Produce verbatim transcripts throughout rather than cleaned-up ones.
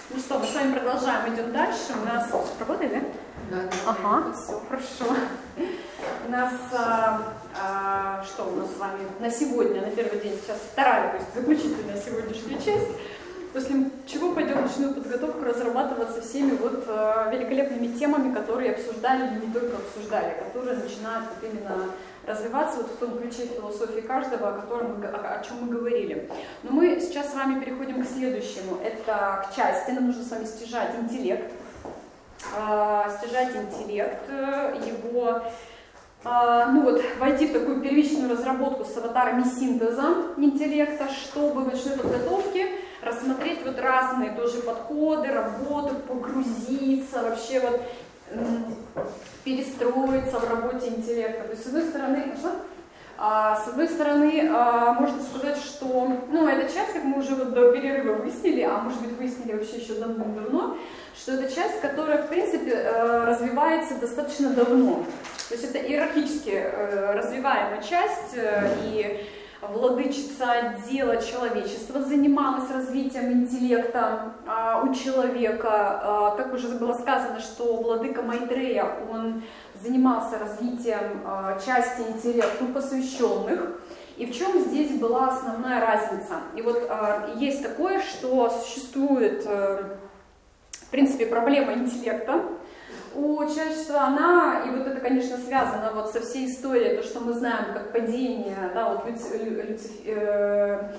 Ну что, мы с вами продолжаем, идем дальше. У нас... Работает, да? Да, да. Ага, все, хорошо. У нас, а, а, что у нас с вами на сегодня, на первый день, сейчас вторая, то есть заключительная сегодняшняя часть, после чего пойдем начну подготовку разрабатываться всеми вот а, великолепными темами, которые обсуждали и не только обсуждали, которые начинают вот именно развиваться вот в том ключе философии каждого, о котором мы, о, о чем мы говорили. Но мы сейчас с вами переходим к следующему. Это к части, нам нужно с вами стяжать интеллект. Э, стяжать интеллект, его, э, ну вот, войти в такую первичную разработку с аватарами синтеза интеллекта, чтобы в ночной подготовке рассмотреть вот разные тоже подходы, работы, погрузиться, вообще вот перестроиться в работе интеллекта. То есть, с одной стороны, что? А, с одной стороны, а, можно сказать, что, ну, эта часть, как мы уже вот до перерыва выяснили, а может быть выяснили вообще еще давно-давно, что это часть, которая, в принципе, развивается достаточно давно. То есть это иерархически развиваемая часть, и владычица отдела человечества занималась развитием интеллекта а, у человека. А, как уже было сказано, что владыка Майтрея, он занимался развитием а, части интеллекта посвященных. И в чем здесь была основная разница? И вот а, есть такое, что существует, а, в принципе, проблема интеллекта у человечества, она, и вот это, конечно, связано вот со всей историей, то, что мы знаем как падение, да, вот Люцифера,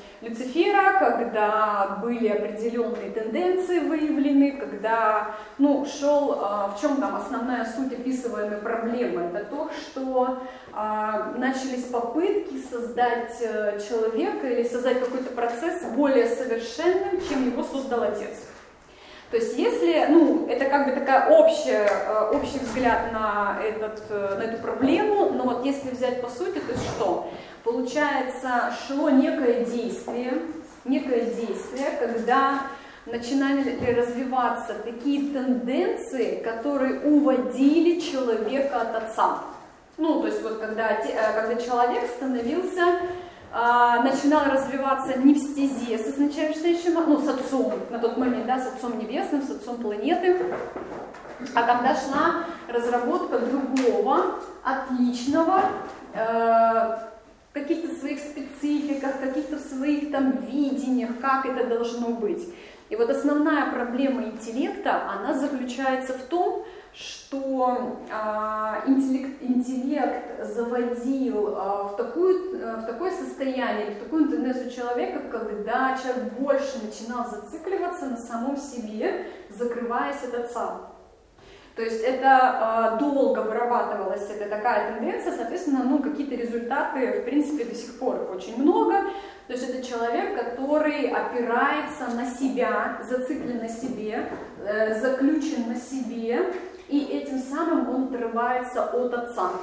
когда были определенные тенденции выявлены, когда, ну, шел, в чем там основная суть описываемой проблемы, это то, что а, начались попытки создать человека или создать какой-то процесс более совершенным, чем его создал Отец. То есть если, ну, это как бы такая общая, общий взгляд на, этот, на эту проблему, но вот если взять по сути, то есть что? Получается, шло некое действие, некое действие, когда начинали развиваться такие тенденции, которые уводили человека от Отца. Ну, то есть вот когда, когда человек становился... начинал развиваться не в стезе с изначальным, ну, с Отцом, на тот момент, да, с Отцом Небесным, с Отцом планеты, а когда шла разработка другого, отличного, э, в каких-то своих спецификах, каких-то своих там видениях, как это должно быть. И вот основная проблема интеллекта, она заключается в том, что э, интеллект, интеллект заводил э, в, такую, э, в такое состояние, в такую тенденцию человека, когда человек больше начинал зацикливаться на самом себе, закрываясь от Отца. То есть это э, долго вырабатывалась эта такая тенденция, соответственно, ну, какие-то результаты, в принципе, до сих пор их очень много. То есть это человек, который опирается на себя, зациклен на себе, э, заключен на себе, и этим самым он отрывается от Отца.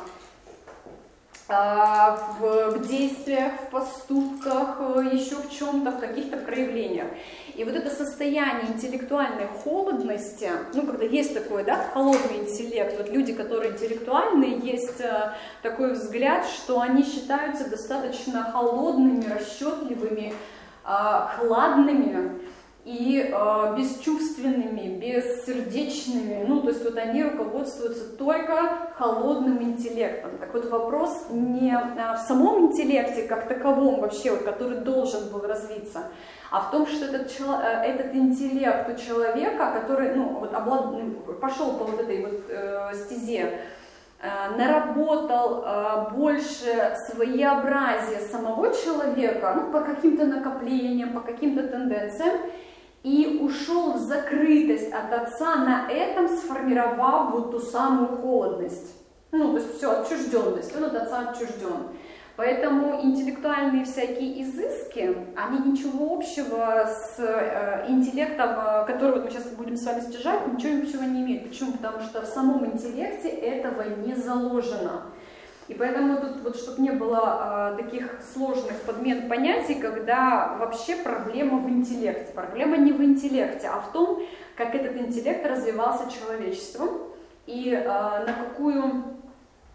В, в действиях, в поступках, еще в чем-то, в каких-то проявлениях. И вот это состояние интеллектуальной холодности, ну, когда есть такой, да, холодный интеллект, вот люди, которые интеллектуальные, есть такой взгляд, что они считаются достаточно холодными, расчетливыми, хладными и э, бесчувственными, бессердечными, ну, то есть вот они руководствуются только холодным интеллектом. Так вот вопрос не в самом интеллекте как таковом вообще, вот, который должен был развиться, а в том, что этот, этот интеллект у человека, который, ну, вот, облад... пошел по вот этой вот э, стезе, э, наработал э, больше своеобразия самого человека, ну, по каким-то накоплениям, по каким-то тенденциям, и ушел в закрытость от Отца, на этом сформировав вот ту самую холодность. Ну, то есть все, отчужденность, он от Отца отчужден. Поэтому интеллектуальные всякие изыски, они ничего общего с э, интеллектом, э, который вот мы сейчас будем с вами стяжать, ничего общего не имеют. Почему? Потому что в самом интеллекте этого не заложено. И поэтому тут, вот, чтобы не было э, таких сложных подмен понятий, когда вообще проблема в интеллекте. Проблема не в интеллекте, а в том, как этот интеллект развивался человечеством и э, на какую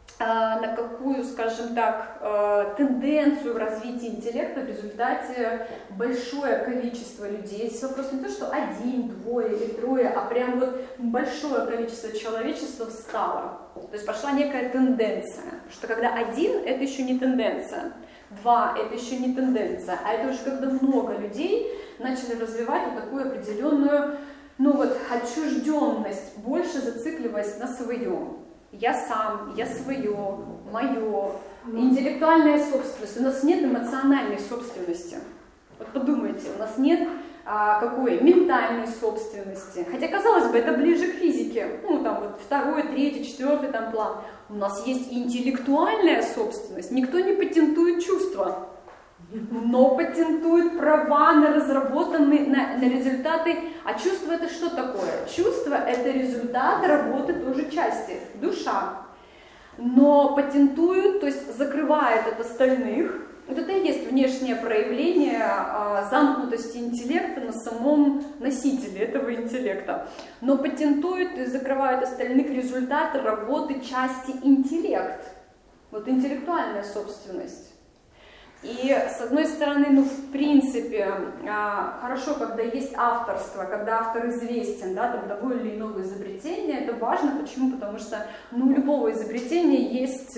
на какую, скажем так, тенденцию в развитии интеллекта в результате большое количество людей. Здесь вопрос не то, что один, двое или трое, а прям вот большое количество человечества встало. То есть пошла некая тенденция, что когда один, это еще не тенденция, два, это еще не тенденция, а это уже когда много людей начали развивать вот такую определенную, ну вот, отчужденность, больше зацикливаясь на своем. Я сам, я свое, мое, интеллектуальная собственность. У нас нет эмоциональной собственности. Вот подумайте, у нас нет а, какой ментальной собственности. Хотя, казалось бы, это ближе к физике. Ну, там вот второй, третий, четвертый там план. У нас есть интеллектуальная собственность. Никто не патентует чувства, но патентует права на разработанные, на, на результаты. А чувство это что такое? Чувство это результат работы тоже части, душа. Но патентуют, то есть закрывает от остальных. Вот это и есть внешнее проявление а, замкнутости интеллекта на самом носителе этого интеллекта. Но патентуют и закрывают остальных результаты работы части интеллект. Вот интеллектуальная собственность. И, с одной стороны, ну, в принципе, хорошо, когда есть авторство, когда автор известен, да, там, того или иного изобретения, это важно. Почему? Потому что, ну, у любого изобретения есть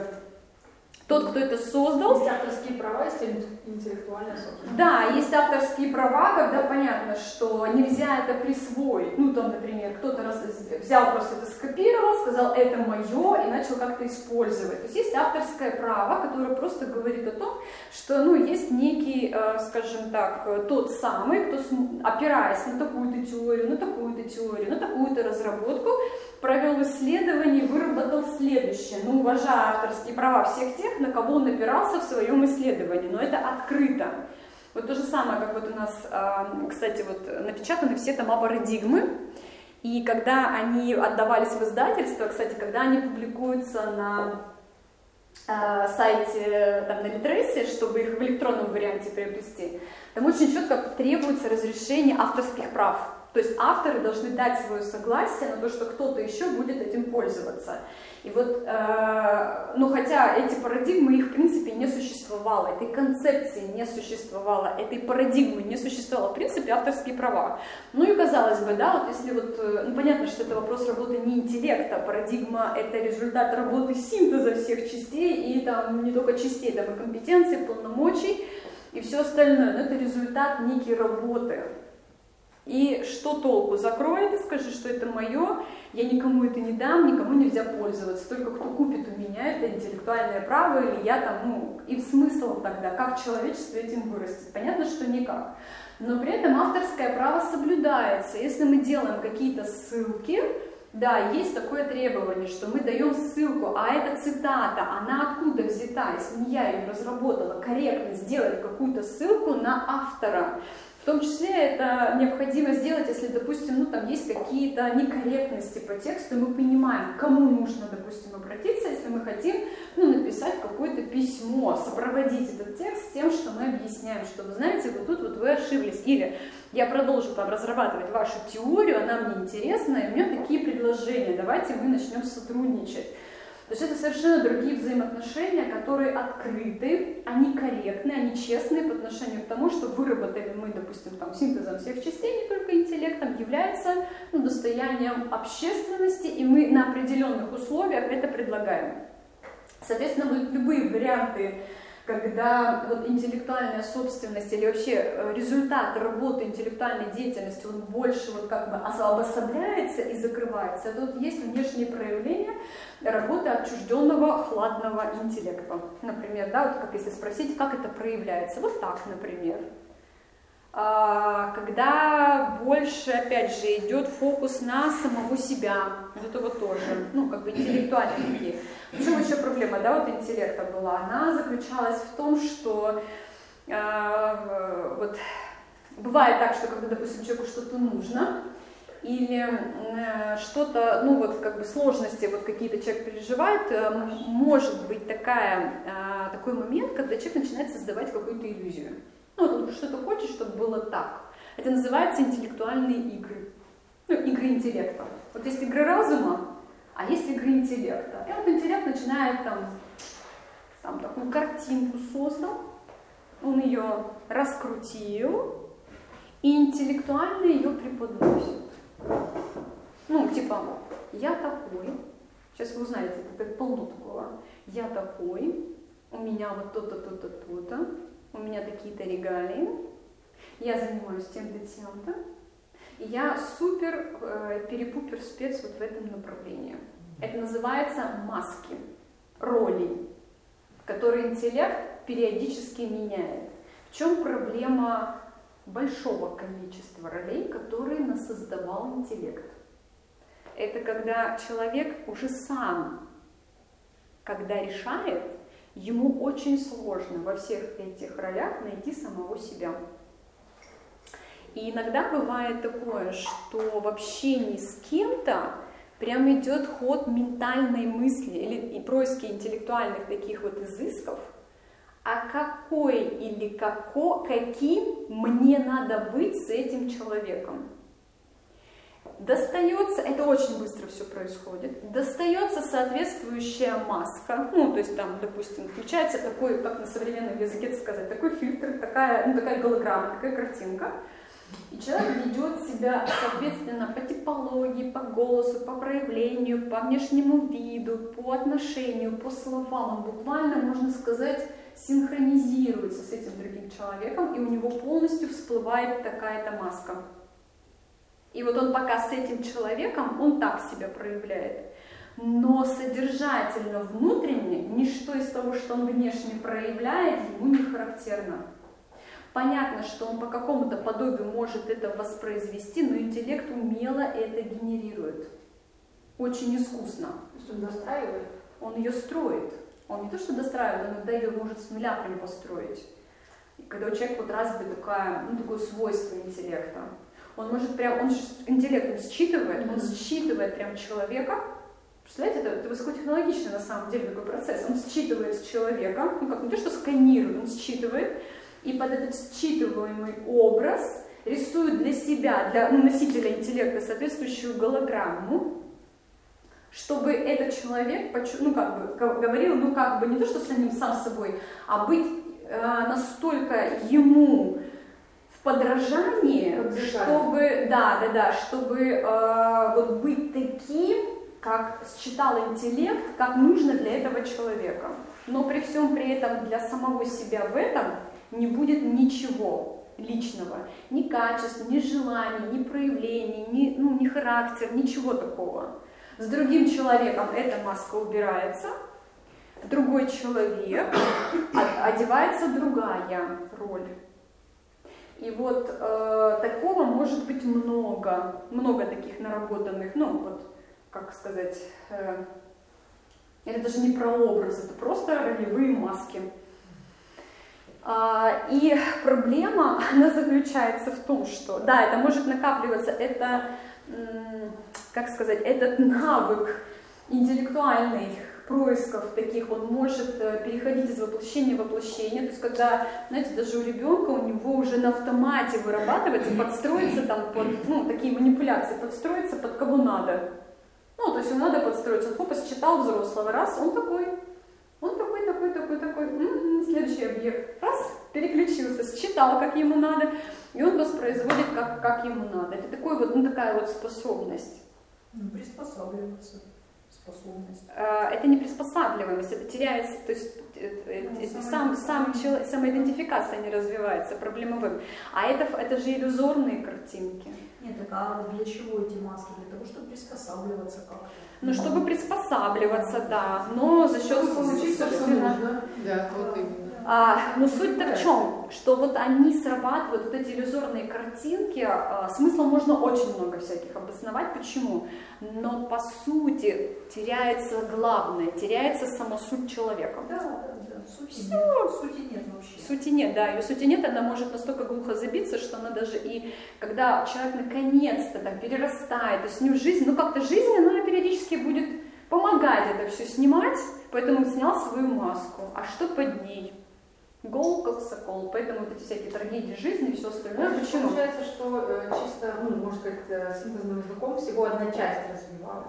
тот, кто это создал. Есть авторские права, есть интеллектуальная собственность. Да, есть авторские права, когда понятно, что нельзя это присвоить. Ну, там, например, кто-то раз взял, просто это скопировал, сказал, это мое, и начал как-то использовать. То есть есть авторское право, которое просто говорит о том, что, ну, есть некий, скажем так, тот самый, кто, опираясь на такую-то теорию, на такую-то теорию, на такую-то разработку, провел исследование и выработал следующее. Ну, уважая авторские права всех тех, на кого он опирался в своем исследовании, но это открыто. Вот то же самое, как вот у нас, кстати, вот напечатаны все тома парадигмы, и когда они отдавались в издательство, кстати, когда они публикуются на сайте, там, на Литресе, чтобы их в электронном варианте приобрести, там очень четко требуется разрешение авторских прав. То есть авторы должны дать свое согласие на то, что кто-то еще будет этим пользоваться. И вот, э, ну хотя эти парадигмы, их в принципе не существовало, этой концепции не существовало, этой парадигмы не существовало, в принципе, авторские права. Ну и казалось бы, да, вот если вот, ну понятно, что это вопрос работы не интеллекта, парадигма это результат работы синтеза всех частей, и там не только частей, там и компетенций, полномочий, и все остальное, но это результат некой работы. И что толку? Закрой это, скажи, что это мое, я никому это не дам, никому нельзя пользоваться. Только кто купит у меня это интеллектуальное право, или я там, ну, и смысл тогда, как человечество этим вырастет? Понятно, что никак. Но при этом авторское право соблюдается. Если мы делаем какие-то ссылки, да, есть такое требование, что мы даем ссылку, а эта цитата, она откуда взята, если не я ее разработала, корректно сделать какую-то ссылку на автора. В том числе это необходимо сделать, если, допустим, ну, там есть какие-то некорректности по тексту, и мы понимаем, к кому нужно, допустим, обратиться, если мы хотим, ну, написать какое-то письмо, сопроводить этот текст тем, что мы объясняем, что, вы знаете, вот тут вот вы ошиблись, или я продолжу там разрабатывать вашу теорию, она мне интересна, и у меня такие предложения, давайте мы начнем сотрудничать. То есть это совершенно другие взаимоотношения, которые открыты, они корректны, они честные по отношению к тому, что выработали мы, допустим, там, синтезом всех частей, не только интеллектом, является, ну, достоянием общественности, и мы на определенных условиях это предлагаем. Соответственно, вот любые варианты, когда вот интеллектуальная собственность или вообще результат работы интеллектуальной деятельности, он больше вот как бы обособляется и закрывается, это вот есть внешние проявления работы отчужденного хладного интеллекта. Например, да, вот как если спросить, как это проявляется, вот так, например. Когда больше, опять же, идет фокус на самого себя, вот это вот тоже, ну, как бы интеллектуальные такие. Причем еще проблема, да, вот интеллекта была, она заключалась в том, что э, вот бывает так, что когда, допустим, человеку что-то нужно, или э, что-то, ну, вот, как бы сложности вот какие-то человек переживает, э, может быть такая, э, такой момент, когда человек начинает создавать какую-то иллюзию. Ну, вот он что-то хочет, чтобы было так. Это называется интеллектуальные игры. Ну, игры интеллекта. Вот есть игры разума, А есть игры интеллекта. И вот интеллект начинает там, там такую картинку создал, он ее раскрутил и интеллектуально ее преподносит. Ну, типа, я такой, сейчас вы узнаете, это полно такого, я такой, у меня вот то-то, то-то, то-то, у меня такие-то регалии, я занимаюсь тем-то, тем-то, и я супер, э, перепупер спец вот в этом направлении. Это называется маски, роли, которые интеллект периодически меняет. В чем проблема большого количества ролей, которые насоздавал интеллект? Это когда человек уже сам, когда решает, ему очень сложно во всех этих ролях найти самого себя. И иногда бывает такое, что в общении с кем-то прям идет ход ментальной мысли или и поиски интеллектуальных таких вот изысков, а какой или како, каким мне надо быть с этим человеком. Достается, это очень быстро все происходит, достается соответствующая маска, ну, то есть там, допустим, включается такой, как на современном языке сказать, такой фильтр, такая, ну, такая голограмма, такая картинка, и человек ведет себя, соответственно, по типологии, по голосу, по проявлению, по внешнему виду, по отношению, по словам, он буквально, можно сказать, синхронизируется с этим другим человеком, и у него полностью всплывает такая-то маска. И вот он пока с этим человеком, он так себя проявляет. Но содержательно, внутренне, ничто из того, что он внешне проявляет, ему не характерно. Понятно, что он по какому-то подобию может это воспроизвести, но интеллект умело это генерирует. Очень искусно. То есть он достраивает? Он ее строит. Он не то что достраивает, он иногда ее может с нуля прям построить. И когда у человека вот развито такое, ну, такое свойство интеллекта. Он может прям, он интеллектом считывает, mm-hmm. он считывает прям человека. Представляете, это, это высокотехнологичный на самом деле такой процесс. Он считывает с человека, ну как не то, что сканирует, он считывает, и под этот считываемый образ рисует для себя, для ну, носителя интеллекта соответствующую голограмму, чтобы этот человек, ну как бы, говорил, ну как бы не то, что самим сам собой, а быть э, настолько ему в подражании, чтобы, да, да, да, чтобы э, вот быть таким, как считал интеллект, как нужно для этого человека. Но при всем при этом для самого себя в этом не будет ничего личного, ни качеств, ни желаний, ни проявлений, ни, ну, ни характер, ничего такого. С другим человеком эта маска убирается, другой человек, одевается другая роль. И вот э, такого может быть много, много таких наработанных, ну вот, как сказать, э, это даже не про образ, это просто ролевые маски. А, и проблема, она заключается в том, что, да, это может накапливаться, это, как сказать, этот навык интеллектуальных происков таких, он может переходить из воплощения в воплощение, то есть когда, знаете, даже у ребенка, у него уже на автомате вырабатывается, подстроиться там под, ну, такие манипуляции, подстроиться под кого надо. Ну, то есть ему надо подстроиться, он хопа считал взрослого, раз, он такой, он такой, такой, такой, такой, м-м, следующий объект, раз, переключился, считал, как ему надо, и он воспроизводит, как, как ему надо. Это такой вот, ну, такая вот способность. Ну, приспосабливаться. Способность. Это не приспосабливаемость, это теряется, то есть ну, сам, сам, человек, самоидентификация не развивается, проблема в этом. А это, это же иллюзорные картинки. Нет, так а для чего эти маски? Для того, чтобы приспосабливаться как-то. Ну, чтобы приспосабливаться, да, но за счет, собственно... Да, вот именно. А, но суть-то в чем? Что вот они срабатывают, вот эти иллюзорные картинки, а, смысла можно очень много всяких обосновать. Почему? Но по сути теряется главное, теряется сама суть человека. Да, да, да. Сути нет. Сути нет вообще. Сути нет, да. Ее сути нет, она может настолько глухо забиться, что она даже и, когда человек наконец-то там перерастает, то есть с ним жизнь, ну как-то жизнь, она периодически будет помогать это все снимать, поэтому он снял свою маску. А что под ней? Гол как сокол, поэтому вот эти всякие трагедии жизни и все остальное. Ну, почему? Получается, что э, чисто, ну, можно сказать, синтезным языком всего одна часть развивалась.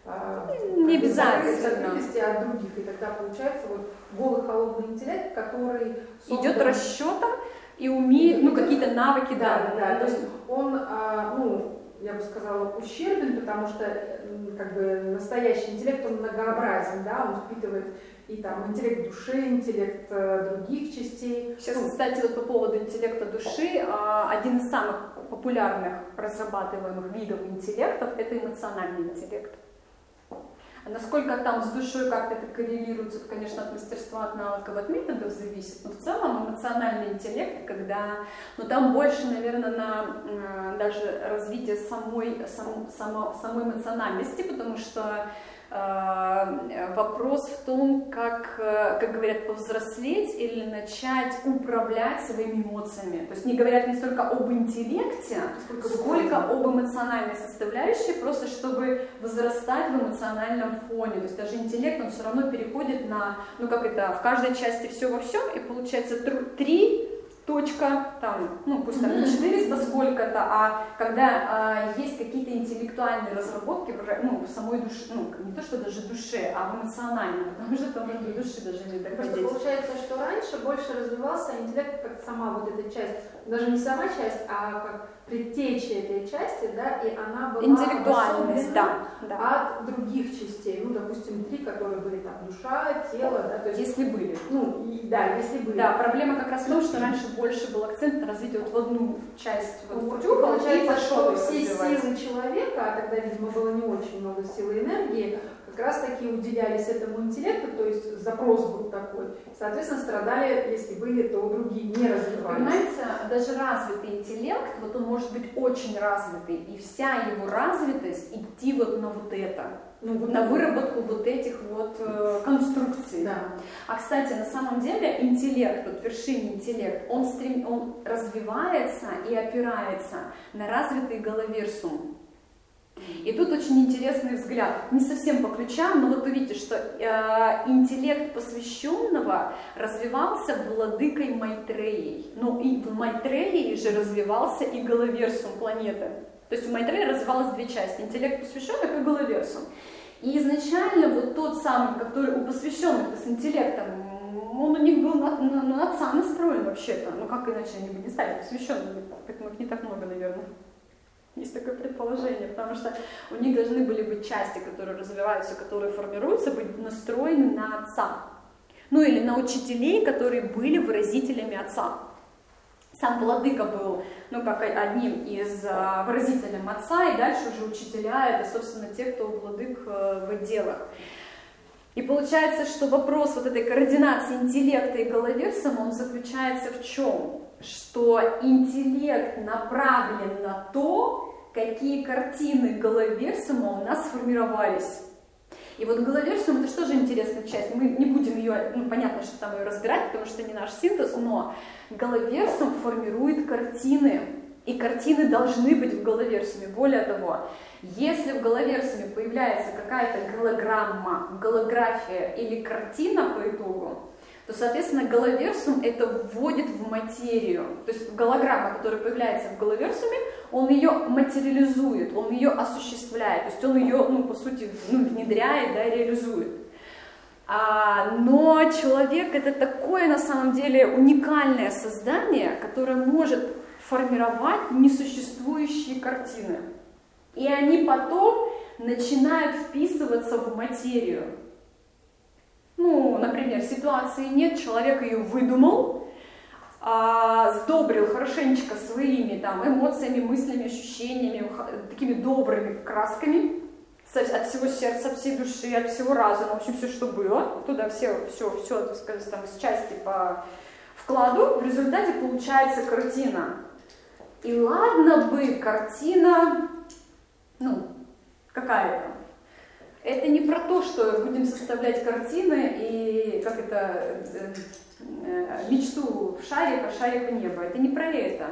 Не обязательно. Закрытости от других. И тогда получается вот голый холодный интеллект, который создан... идет расчетом и умеет, ну, какие-то навыки, да, да, да. То есть он, ну, я бы сказала, ущербен, потому что как бы настоящий интеллект, он многообразен, да, он впитывает и там интеллект души, интеллект других частей. Сейчас, кстати, вот по поводу интеллекта души, один из самых популярных разрабатываемых видов интеллектов – это эмоциональный интеллект. А насколько там с душой как-то это коррелируется, конечно, от мастерства, от навыков, от методов зависит, но в целом эмоциональный интеллект, когда, ну там больше, наверное, на э, даже развитие самой, сам, само, самой эмоциональности, потому что э, вопрос в том, как, как говорят, повзрослеть или начать управлять своими эмоциями. То есть не говорят не столько об интеллекте, сколько, сколько об эмоциональной составляющей, просто чтобы возрастать в эмоциональном фоне. То есть даже интеллект, он все равно переходит на, ну как это, в каждой части все во всем, и получается три точка, там, ну пусть там не четыреста сколько-то, а когда а, есть какие-то интеллектуальные разработки, ну, в самой душе, ну, не то что даже душе, а в эмоциональном, потому что там до души даже не доходить. Просто получается, что раньше больше развивался интеллект как сама вот эта часть, даже не сама часть, а как предтеча этой части, да, и она была интеллектуальность, да, да, от других частей, ну, допустим, три, которые были там душа, тело, да, то есть, если были. Ну, и, да, если были. Да, проблема как раз в том, что раньше больше был акцент на развитие вот в одну часть вот, вот, тюха, получается, что все развивать. Силы человека, а тогда, видимо, было не очень много силы и энергии, как раз таки уделялись этому интеллекту, то есть запрос был такой. Соответственно, страдали, если были, то другие не развивались. Понимаете, даже развитый интеллект, вот он может быть очень развитый, и вся его развитость идти вот на вот это, ну, вот на выработку вот этих вот э, конструкций. Да. А, кстати, на самом деле интеллект, вот вершинный интеллект, он, стрем... он развивается и опирается на развитый головерсум. И тут очень интересный взгляд, не совсем по ключам, но вот увидите, что э, интеллект посвященного развивался владыкой Майтреей, но и в Майтреи же развивался и головерсум планеты. То есть в Майтреи развивалось две части, интеллект посвященных и головерсум. И изначально вот тот самый, который у посвященных с интеллектом, он у них был на, на, на отца настроен вообще-то, ну как иначе они бы не стали посвященными, поэтому их не так много, наверное. Есть такое предположение, потому что у них должны были быть части, которые развиваются, которые формируются, быть настроены на отца. Ну или на учителей, которые были выразителями отца. Сам владыка был, ну как одним из uh, выразителей отца, и дальше уже учителя, это, собственно, те, кто владык uh, в отделах. И получается, что вопрос вот этой координации интеллекта и головерсума, он заключается в чем? Что интеллект направлен на то, какие картины головерсума у нас сформировались. И вот головерсум — это что же интересная часть? Мы не будем ее, ну понятно, что там ее разбирать, потому что не наш синтез, но головерсум формирует картины. И картины должны быть в головерсуме. Более того, если в головерсуме появляется какая-то голограмма, голография или картина по итогу, то, соответственно, головерсум это вводит в материю. То есть голограмма, которая появляется в головерсуме, он ее материализует, он ее осуществляет, то есть он ее, ну, по сути, ну, внедряет, да, реализует. А, но человек это такое, на самом деле, уникальное создание, которое может формировать несуществующие картины. И они потом начинают вписываться в материю. Ну, например, ситуации нет, человек ее выдумал, а, сдобрил хорошенечко своими там, эмоциями, мыслями, ощущениями, такими добрыми красками, от всего сердца, от всей души, от всего разума, в общем, все, что было, туда все, все, все, так сказать, там, с части по вкладу, в результате получается картина. И ладно бы картина, ну, какая-то. Это не про то, что будем составлять картины и, как это, мечту в шарик, а шарик в небо. Это не про это.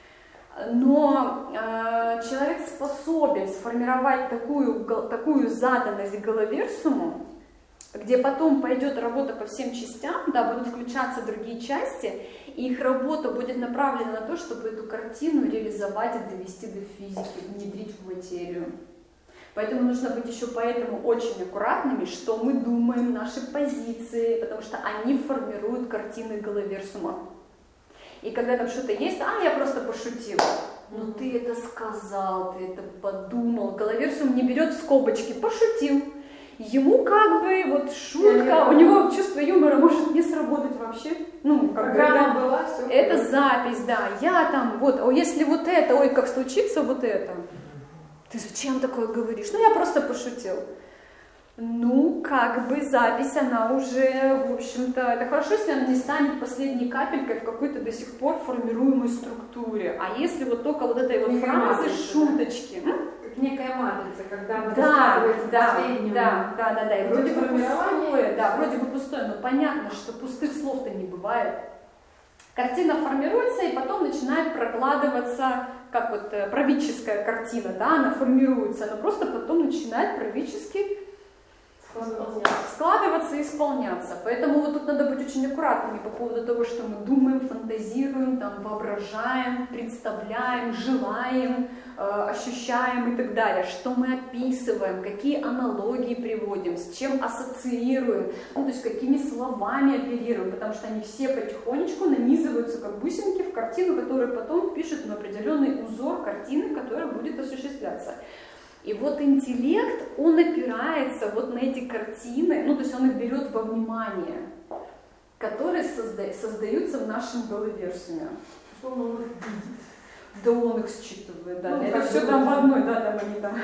Но э, человек способен сформировать такую, такую заданность головерсуму, где потом пойдет работа по всем частям, да, будут включаться другие части, и их работа будет направлена на то, чтобы эту картину реализовать и довести до физики, внедрить в материю. Поэтому нужно быть еще поэтому очень аккуратными, что мы думаем, наши позиции, потому что они формируют картины Головерсума. И когда там что-то есть, а, я просто пошутил. Ну ты это сказал, ты это подумал. Головерсум не берет в скобочки, пошутил. Ему как бы вот шутка, у него чувство юмора может не сработать вообще. Ну, как бы, Программа да, была, все. это запись, да. Я там, вот, а если вот это, ой, как случится вот это. Ты зачем такое говоришь? Ну, я просто пошутил. Ну, как бы запись, она уже, в общем-то, это хорошо, если она не станет последней капелькой в какой-то до сих пор формируемой структуре. А если вот только вот этой вот фразы, шуточки. Как некая матрица, когда она да, да, последнюю. Да, да, да, да. И вроде бы пустое, да, все. вроде бы пустое, но понятно, что пустых слов-то не бывает. Картина формируется, и потом начинает прокладываться, как вот правительская картина, да, она формируется, она просто потом начинает правительски складываться и исполняться. Поэтому вот тут надо быть очень аккуратными по поводу того, что мы думаем, фантазируем, там, воображаем, представляем, желаем, э, ощущаем и так далее. Что мы описываем, какие аналогии приводим, с чем ассоциируем, ну, то есть какими словами оперируем, потому что они все потихонечку нанизываются как бусинки в картину, которую потом пишут на определенный узор картины, которая будет осуществляться. И вот интеллект, он опирается вот на эти картины, ну то есть он их берет во внимание, которые созда- создаются в нашем Головерсуме. Что он их видит? Да он их считывает, да. Ну, это все там в одной, да, там они там.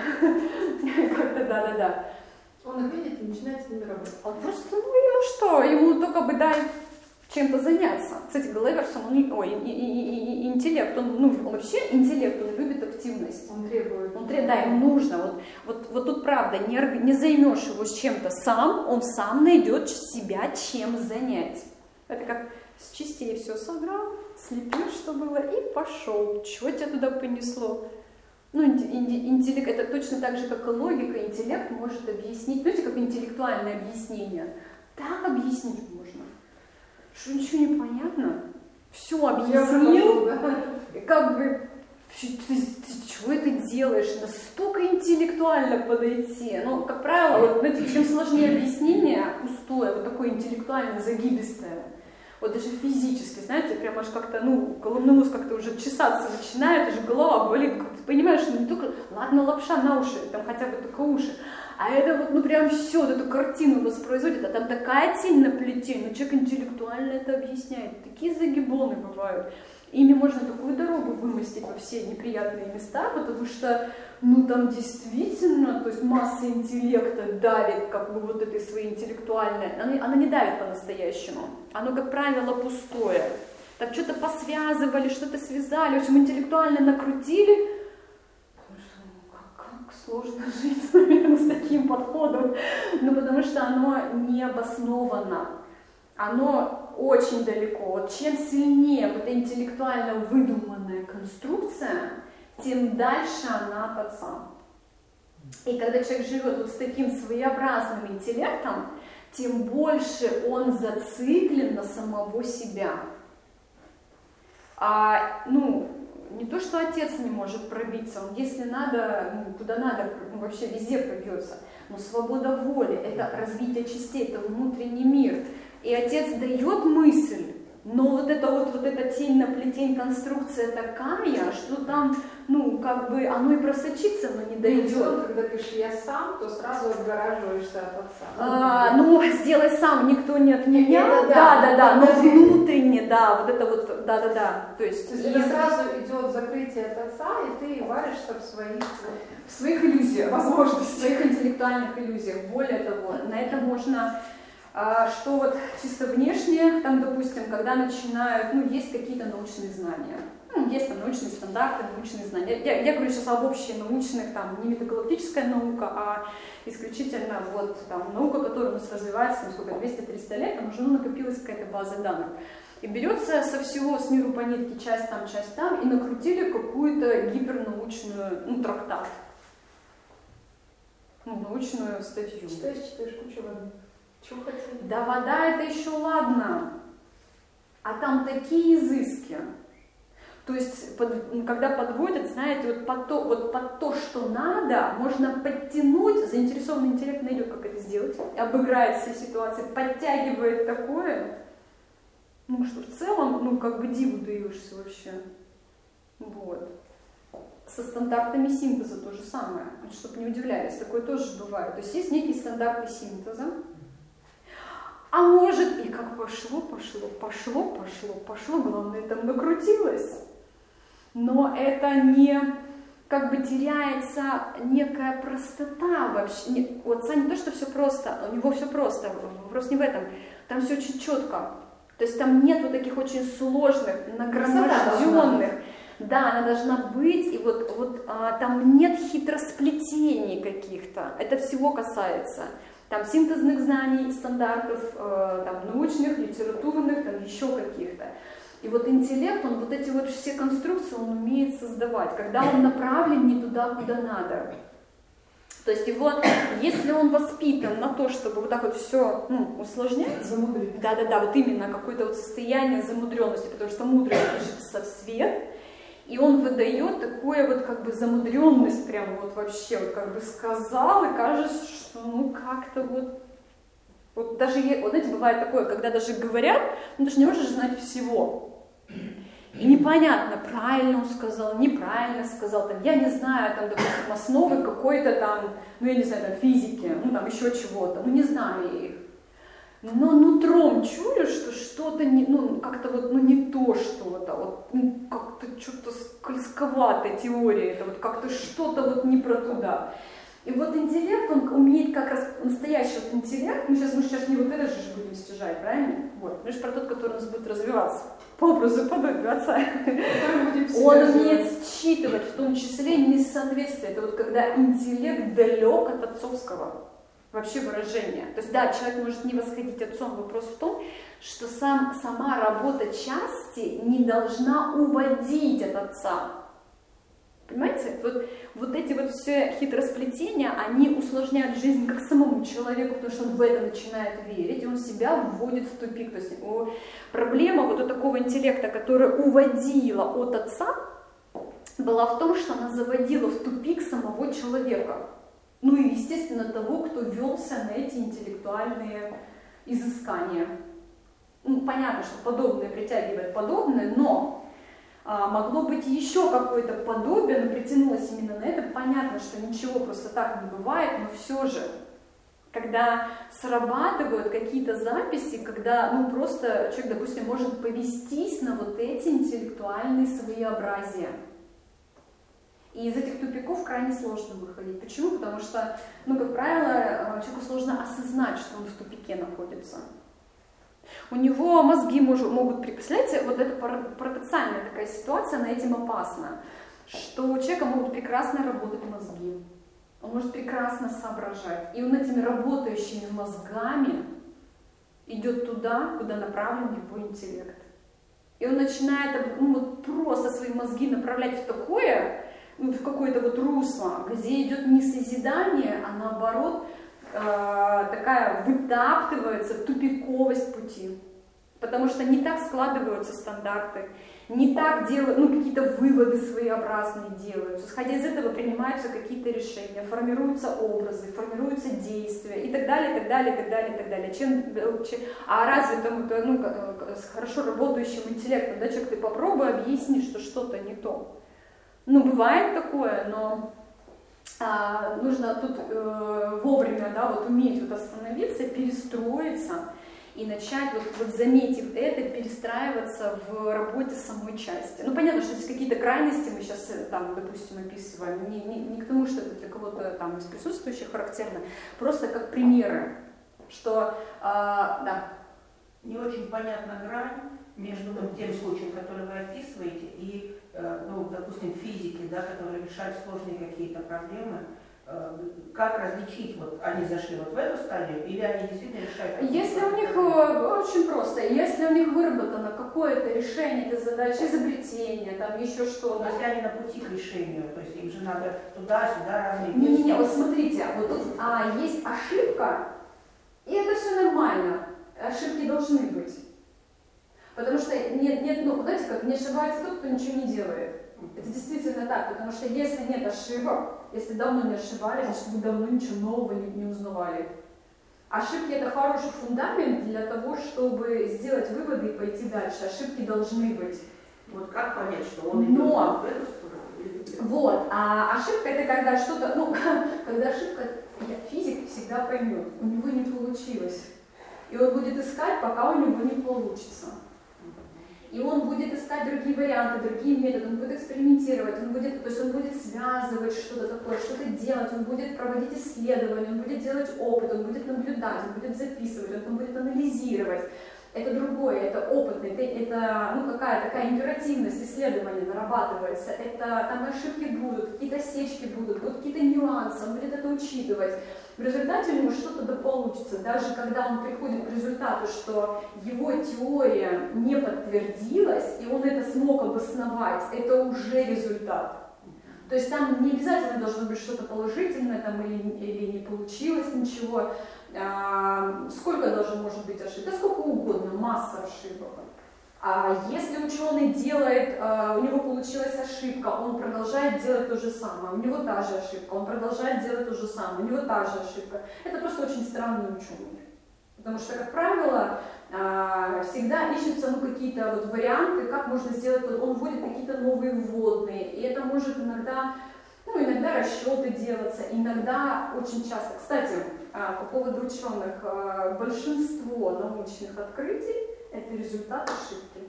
Как-то да-да-да. Он их видит и начинает с ними работать. Он просто, ну ему что, ему только бы дай чем-то заняться. Кстати, Головерсум, он, ой, и, и, и, интеллект, он, ну, он вообще интеллект, он любит активность. Он требует. Он требует, да, ему нужно. Вот, вот, вот тут правда, не, не займешь его с чем-то сам, он сам найдет себя чем занять. Это как с частей все собрал, слепил, что было, и пошел. Чего тебя туда понесло? Ну, интеллект, это точно так же, как и логика, интеллект может объяснить, знаете, как интеллектуальное объяснение. Так объяснить можно. Что ничего не понятно? Все объяснил, как бы, ты, ты чего это делаешь? Настолько интеллектуально подойти. Ну, как правило, вот, знаете, чем сложнее объяснение, пустое, вот такое интеллектуально загибистое. Вот даже физически, знаете, прям аж как-то, ну, головной мозг как-то уже чесаться начинает, уже голова болит, ты понимаешь, что не только, ладно, лапша на уши, там хотя бы только уши, а это вот, ну, прям все, вот эту картину воспроизводит, а там такая тень на плите, ну, человек интеллектуально это объясняет, такие загибоны бывают. Ими можно такую дорогу вымостить во все неприятные места, потому что, ну, там действительно, то есть масса интеллекта давит, как бы, вот этой своей интеллектуальной, она, она не давит по-настоящему, оно, как правило, пустое. Там что-то посвязывали, что-то связали, в общем, интеллектуально накрутили. Как, как сложно жить, наверное, с таким подходом, ну, потому что оно не обосновано. Оно очень далеко. Вот чем сильнее вот эта интеллектуально выдуманная конструкция, тем дальше она пацан. И когда человек живет вот с таким своеобразным интеллектом, тем больше он зациклен на самого себя. А, ну, не то, что отец не может пробиться, он, если надо, ну, куда надо, ну, вообще везде пробьется. Но свобода воли, это развитие частей, это внутренний мир. И отец дает мысль, но вот эта вот, вот эта тень на плетень конструкция такая, что там, ну, как бы оно и просочится, но не дойдет. Когда пишешь «я сам», то сразу отгораживаешься от отца. А, ну, сделай сам, никто не отменял. Это, да, да, да, но это, внутренне, да, вот это вот, да, да, да. То есть, то есть это сразу идет закрытие от отца, и ты варишься в своих, в своих иллюзиях, возможно, в своих интеллектуальных иллюзиях. Более того, на это можно... Что вот чисто внешне, там, допустим, когда начинают, ну, есть какие-то научные знания, ну, есть там научные стандарты, научные знания. Я, я говорю сейчас об общенаучных, там, не метагалактическая наука, а исключительно вот там наука, которая у нас развивается, ну, сколько, двести-триста лет, там уже, ну, накопилась какая-то база данных. И берется со всего, с миру по нитке, часть там, часть там, и накрутили какую-то гипернаучную, ну, трактат, ну, научную статью. Читаешь, читаешь кучу воды. Чего хотели? Да вода это еще ладно, а там такие изыски, То есть, под, когда подводят, знаете, вот под, то, вот под то, что надо, можно подтянуть, заинтересованный интеллект найдет, как это сделать, обыграет все ситуации, подтягивает такое, ну, что в целом, ну, как бы диву даешься вообще. Вот. Со стандартами синтеза то же самое, чтобы не удивлялись, такое тоже бывает. То есть есть некие стандарты синтеза, а может и как пошло, пошло, пошло, пошло, пошло, главное там накрутилось. Но это не, как бы теряется некая простота вообще. Не, у отца не то, что все просто, у него все просто, вопрос не в этом, там все очень четко. То есть там нет вот таких очень сложных, нагроможденных. Да, она должна быть, и вот, вот а, там нет хитросплетений каких-то, это всего касается. Там синтезных знаний, стандартов, э, там, научных, литературных, там еще каких-то. И вот интеллект, он вот эти вот все конструкции, он умеет создавать, когда он направлен не туда, куда надо. То есть его, если он воспитан на то, чтобы вот так вот все, ну, усложнять, замудрить. Да-да-да, вот именно какое-то вот состояние замудренности, потому что мудрость пишется в свет, и он выдает такую вот как бы замудренность, прям вот вообще, вот как бы сказал, и кажется, что ну как-то вот, вот даже, вот знаете, бывает такое, когда даже говорят, ну ты же не можешь знать всего. И непонятно, правильно он сказал, неправильно сказал, там, я не знаю, там, допустим, основы какой-то там, ну я не знаю, там, физики, ну там еще чего-то, ну не знаю я их. Но нутром чую, что что-то не, ну как-то вот, ну не то что-то, вот, ну, как-то что-то скользковатая теория, это вот как-то что-то вот не про туда. И вот интеллект, он умеет как раз, настоящий вот интеллект, мы сейчас, мы сейчас не вот это же будем стяжать, правильно? Вот, мы же про тот, который у нас будет развиваться, по образу подобию отца. Он умеет считывать, в том числе несоответствие, это вот когда интеллект далек от отцовского вообще выражения. То есть да, человек может не восходить отцом, вопрос в том, что сам, сама работа части не должна уводить от отца. Понимаете? Вот, вот эти вот все хитросплетения, они усложняют жизнь как самому человеку, потому что он в это начинает верить, и он себя вводит в тупик. То есть о, проблема вот у такого интеллекта, которая уводила от отца, была в том, что она заводила в тупик самого человека. Ну и, естественно, того, кто велся на эти интеллектуальные изыскания. Ну, понятно, что подобное притягивает подобное, но а, могло быть еще какое-то подобие, но притянулось именно на это. Понятно, что ничего просто так не бывает, но все же, когда срабатывают какие-то записи, когда ну, просто человек, допустим, может повестись на вот эти интеллектуальные своеобразия. И из этих тупиков крайне сложно выходить. Почему? Потому что, ну, как правило, человеку сложно осознать, что он в тупике находится. У него мозги может, могут... Представляете, вот это парадоксальная такая ситуация, она этим опасна, что у человека могут прекрасно работать мозги. Он может прекрасно соображать. И он этими работающими мозгами идет туда, куда направлен его интеллект. И он начинает ну, вот просто свои мозги направлять в такое... в какое-то вот русло, где идет не созидание, а наоборот э, такая вытаптывается тупиковость пути. Потому что не так складываются стандарты, не так делают, ну какие-то выводы своеобразные делаются. Исходя из этого принимаются какие-то решения, формируются образы, формируются действия и так далее, и так далее, и так далее, и так далее. Чем, чем, а развитому, ну, с хорошо работающим интеллектом, да, человек, ты попробуй объясни, что что-то не то. Ну, бывает такое, но а, нужно тут э, вовремя, да, вот уметь вот остановиться, перестроиться и начать, вот, вот заметив это, перестраиваться в работе самой части. Ну, понятно, что есть какие-то крайности, мы сейчас, там, допустим, описываем, не, не, не к тому, что это для кого-то там из присутствующих характерно, просто как примеры, что, э, да. Не очень понятна грань между тем случаем, который вы описываете, и ну, допустим, физики, да, которые решают сложные какие-то проблемы, как различить, вот они зашли вот в эту стадию, или они действительно решают? Если у них очень просто, если у них выработано какое-то решение этой задачи, изобретение, там еще что-то. Если они на пути к решению, то есть им же надо туда-сюда разные. Не-не-не, вот смотрите, вот тут а, есть ошибка, и это все нормально, ошибки должны быть. Потому что нет, нет, ну, знаете, как не ошибается тот, кто ничего не делает. Это действительно так, потому что если нет ошибок, если давно не ошибались, значит вы давно ничего нового не, не узнавали. Ошибки — это хороший фундамент для того, чтобы сделать выводы и пойти дальше. Ошибки должны быть. Вот как понять, что он идет Но, в эту сторону? вот, а ошибка — это когда что-то, ну, когда ошибка, физик всегда поймет, у него не получилось. И он будет искать, пока у него не получится. И он будет искать другие варианты, другие методы, он будет экспериментировать, он будет, то есть он будет связывать что-то такое, что-то делать, он будет проводить исследования, он будет делать опыт, он будет наблюдать, он будет записывать, он будет анализировать. Это другое, это опытное, это, это ну, какая такая императивность исследования нарабатывается, это там ошибки будут, какие-то осечки будут, будут какие-то нюансы, он будет это учитывать. В результате у него что-то да получится, даже когда он приходит к результату, что его теория не подтвердилась, и он это смог обосновать, это уже результат. То есть там не обязательно должно быть что-то положительное там, или, или не получилось ничего. А, сколько даже может быть ошибок? Да сколько угодно, масса ошибок. А если ученый делает, у него получилась ошибка, он продолжает делать то же самое, у него та же ошибка, он продолжает делать то же самое, у него та же ошибка. Это просто очень странный ученый. Потому что, как правило, всегда ищутся ну, какие-то вот варианты, как можно сделать, он вводит какие-то новые вводные, и это может иногда, ну, иногда расчеты делаться, иногда очень часто. Кстати, по поводу ученых, большинство научных открытий — это результат ошибки.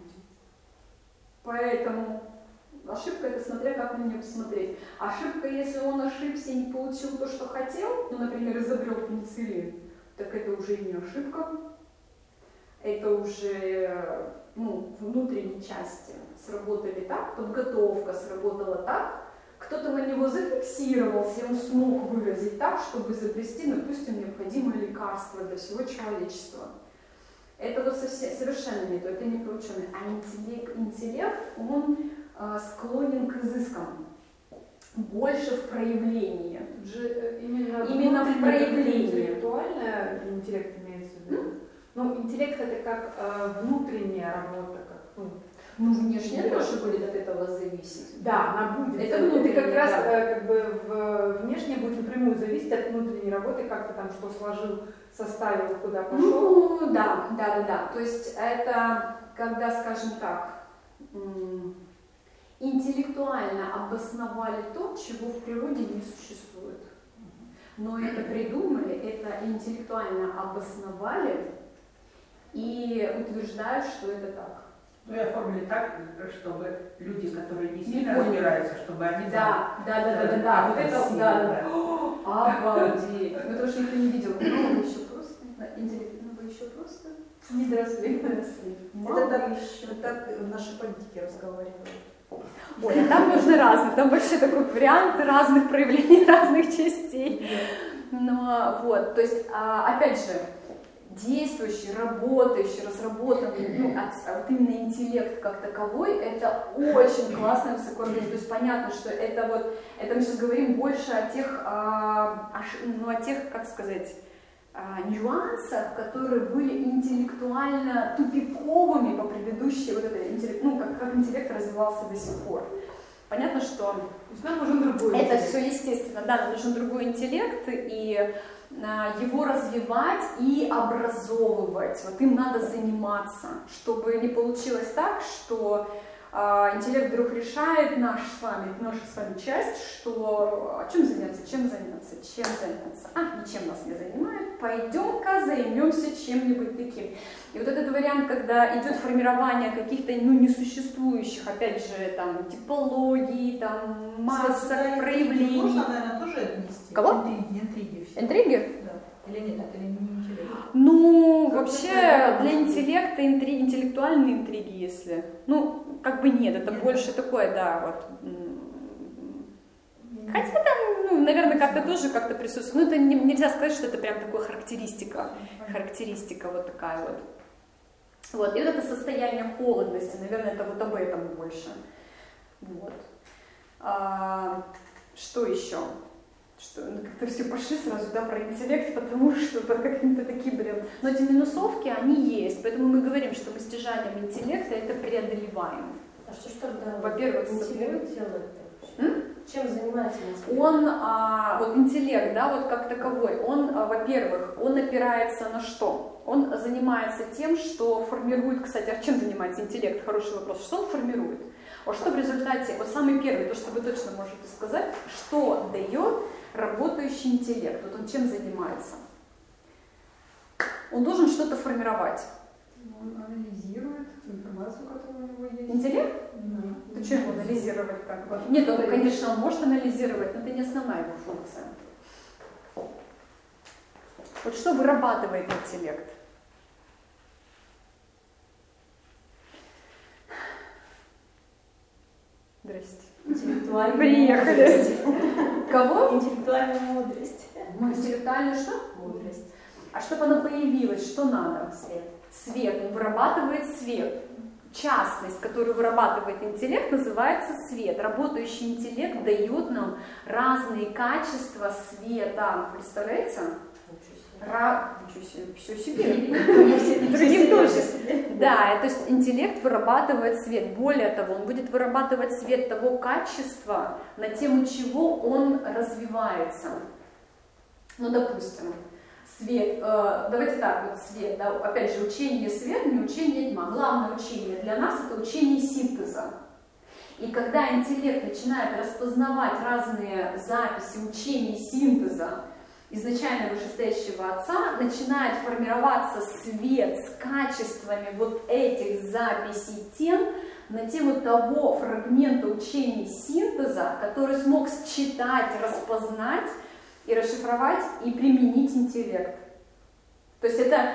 Поэтому ошибка — это смотря как на нее посмотреть. Ошибка, если он ошибся и не получил то, что хотел, ну, например, изобрел пенициллин, так это уже не ошибка, это уже ну, внутренней части сработали так, подготовка сработала так, кто-то на него зафиксировался, и он смог выразить так, чтобы изобрести, допустим, необходимое лекарство для всего человечества. Это вот совсем, совершенно не то, это не про ученый. А интеллект, интеллект он э, склонен к изыскам, больше в проявлении. Же, именно именно в проявлении. Интеллектуальный интеллект имеется в виду. Ну, интеллект — это как э, внутренняя работа, как, ну, ну, внешне тоже будет от этого зависеть. Да, она будет. Это, это как раз да. э, как бы в, внешне будет напрямую зависеть от внутренней работы, как ты там что сложил, составил, куда пошел. Ну, да, да, да, да. То есть это, когда, скажем так, интеллектуально обосновали то, чего в природе не существует. Но это придумали, это интеллектуально обосновали и утверждают, что это так. Ну и оформили так, чтобы люди, которые не сильно поняли. разбираются, чтобы они... Да, да, да, да, да, да, вот это, да, да, да. Обалдеть. Ну, потому что никто не видел. Ну, вы еще просто, интеллектуально вы еще просто не доросли. Это так, так наши политики разговаривают. Ой, а там нужны разные, там вообще такой вариант разных проявлений, разных частей. Но вот, то есть, опять же, действующий, работающий, разработанный, ну, вот именно интеллект как таковой, это очень классное высокоорганизм. То есть понятно, что это вот, это мы сейчас говорим больше о тех, ну, о тех, как сказать, нюансах, которые были интеллектуально тупиковыми по предыдущей, вот это, ну, как, как интеллект развивался до сих пор. Понятно, что нам нужен другой это интеллект. все естественно, да, нам нужен другой интеллект, и а, его развивать и образовывать. Вот им надо заниматься, чтобы не получилось так, что а, интеллект вдруг решает наш с вами, нашу с вами часть, что а чем заняться, чем заняться, чем заняться. А, ничем нас не занимает, пойдем-ка займемся чем-нибудь таким. И вот этот вариант, когда идет формирование каких-то ну, несуществующих, опять же, там, типологий, там, масса проявлений. Можно, наверное, тоже отнести? Кого? Интриги, интриги все. Интриги? Да. Или нет, это не интеллект? Ну, Как вообще, это для интеллекта интриги, интеллектуальные интриги, если. Ну, как бы нет, это нет. больше такое, да, вот. Хотя там, ну, наверное, как-то тоже как-то присутствует. Ну, это не, нельзя сказать, что это прям такая характеристика. Характеристика вот такая вот. Вот, и вот это состояние холодности, наверное, это вот об этом больше. Вот. А, что еще? что ну, как-то все пошли сразу, да, про интеллект, потому что по каким-то таким, блин. Но эти минусовки, они есть, поэтому мы говорим, что мы стяжанием интеллекта это преодолеваем. А что ж тогда? Во-первых, интеллект делает? Чем занимается интеллект? Он, а, вот интеллект, да, вот как таковой, он, а, во-первых, он опирается на что? Он занимается тем, что формирует, кстати, а чем занимается интеллект? Хороший вопрос. Что он формирует? Вот что в результате, вот самый первый, то, что вы точно можете сказать, что дает работающий интеллект? Вот он чем занимается? Он должен что-то формировать. Он анализирует информацию, которая у него есть. Интеллект? Да. Ты что его анализировать как бы? Нет, он, конечно, он может анализировать, но это не основная его функция. Вот что вырабатывает интеллект? Здрасте. Интеллектуальная Приехали. мудрость. Кого? Интеллектуальная мудрость. Интеллектуальную что? Мудрость. А чтобы она появилась, что надо? Свет. Свет. Он вырабатывает свет. Частность, которую вырабатывает интеллект, называется свет. Работающий интеллект дает нам разные качества света. Представляете? Ра... Ничего себе, все себе. И другим тоже. Да, то есть интеллект вырабатывает свет. Более того, он будет вырабатывать свет того качества, на тему чего он развивается. Ну, допустим, свет, э, давайте так, вот свет, да, опять же, учение света, не учение тьма. Главное учение для нас это учение синтеза. И когда интеллект начинает распознавать разные записи учений синтеза изначально вышестоящего отца, начинает формироваться свет с качествами вот этих записей тем, на тему того фрагмента учений синтеза, который смог считать, распознать и расшифровать и применить интеллект. То есть это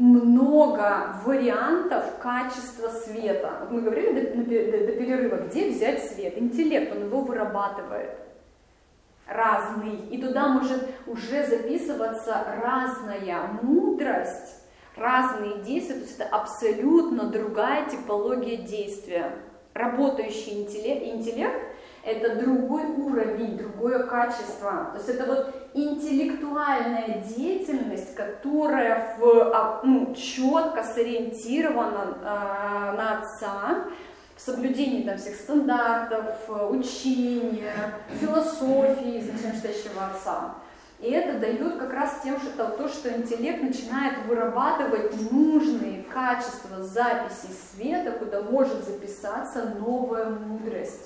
много вариантов качества света. Вот мы говорили до, до, до перерыва, где взять свет. Интеллект, он его вырабатывает. Разный. И туда может уже записываться разная мудрость, разные действия. То есть это абсолютно другая типология действия. Работающий интеллект, интеллект это другой уровень, другое качество. То есть это вот интеллектуальная деятельность, которая в, ну, четко сориентирована э, на отца, в соблюдении там, всех стандартов, учения, философии изначального отца. И это дает как раз тем, что то, что интеллект начинает вырабатывать нужные качества записи света, куда может записаться новая мудрость.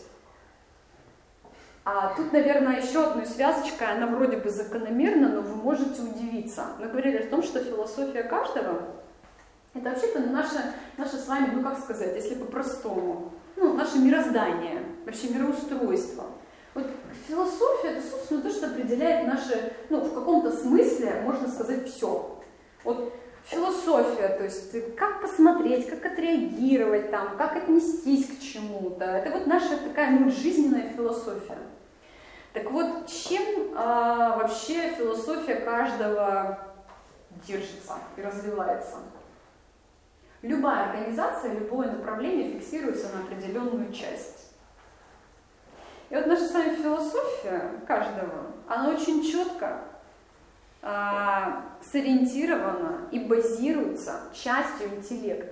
А тут, наверное, еще одна связочка, она вроде бы закономерна, но вы можете удивиться. Мы говорили о том, что философия каждого — это вообще-то наше, наше с вами, ну как сказать, если по-простому, ну, наше мироздание, вообще мироустройство. Вот философия — это, собственно, то, что определяет наше, ну, в каком-то смысле, можно сказать, все. Вот философия, то есть как посмотреть, как отреагировать, там, как отнестись к чему-то. Это вот наша такая, ну, жизненная философия. Так вот, чем а, вообще философия каждого держится и развивается? Любая организация, любое направление фиксируется на определенную часть. И вот наша с вами философия каждого, она очень четко а, сориентирована и базируется частью интеллекта.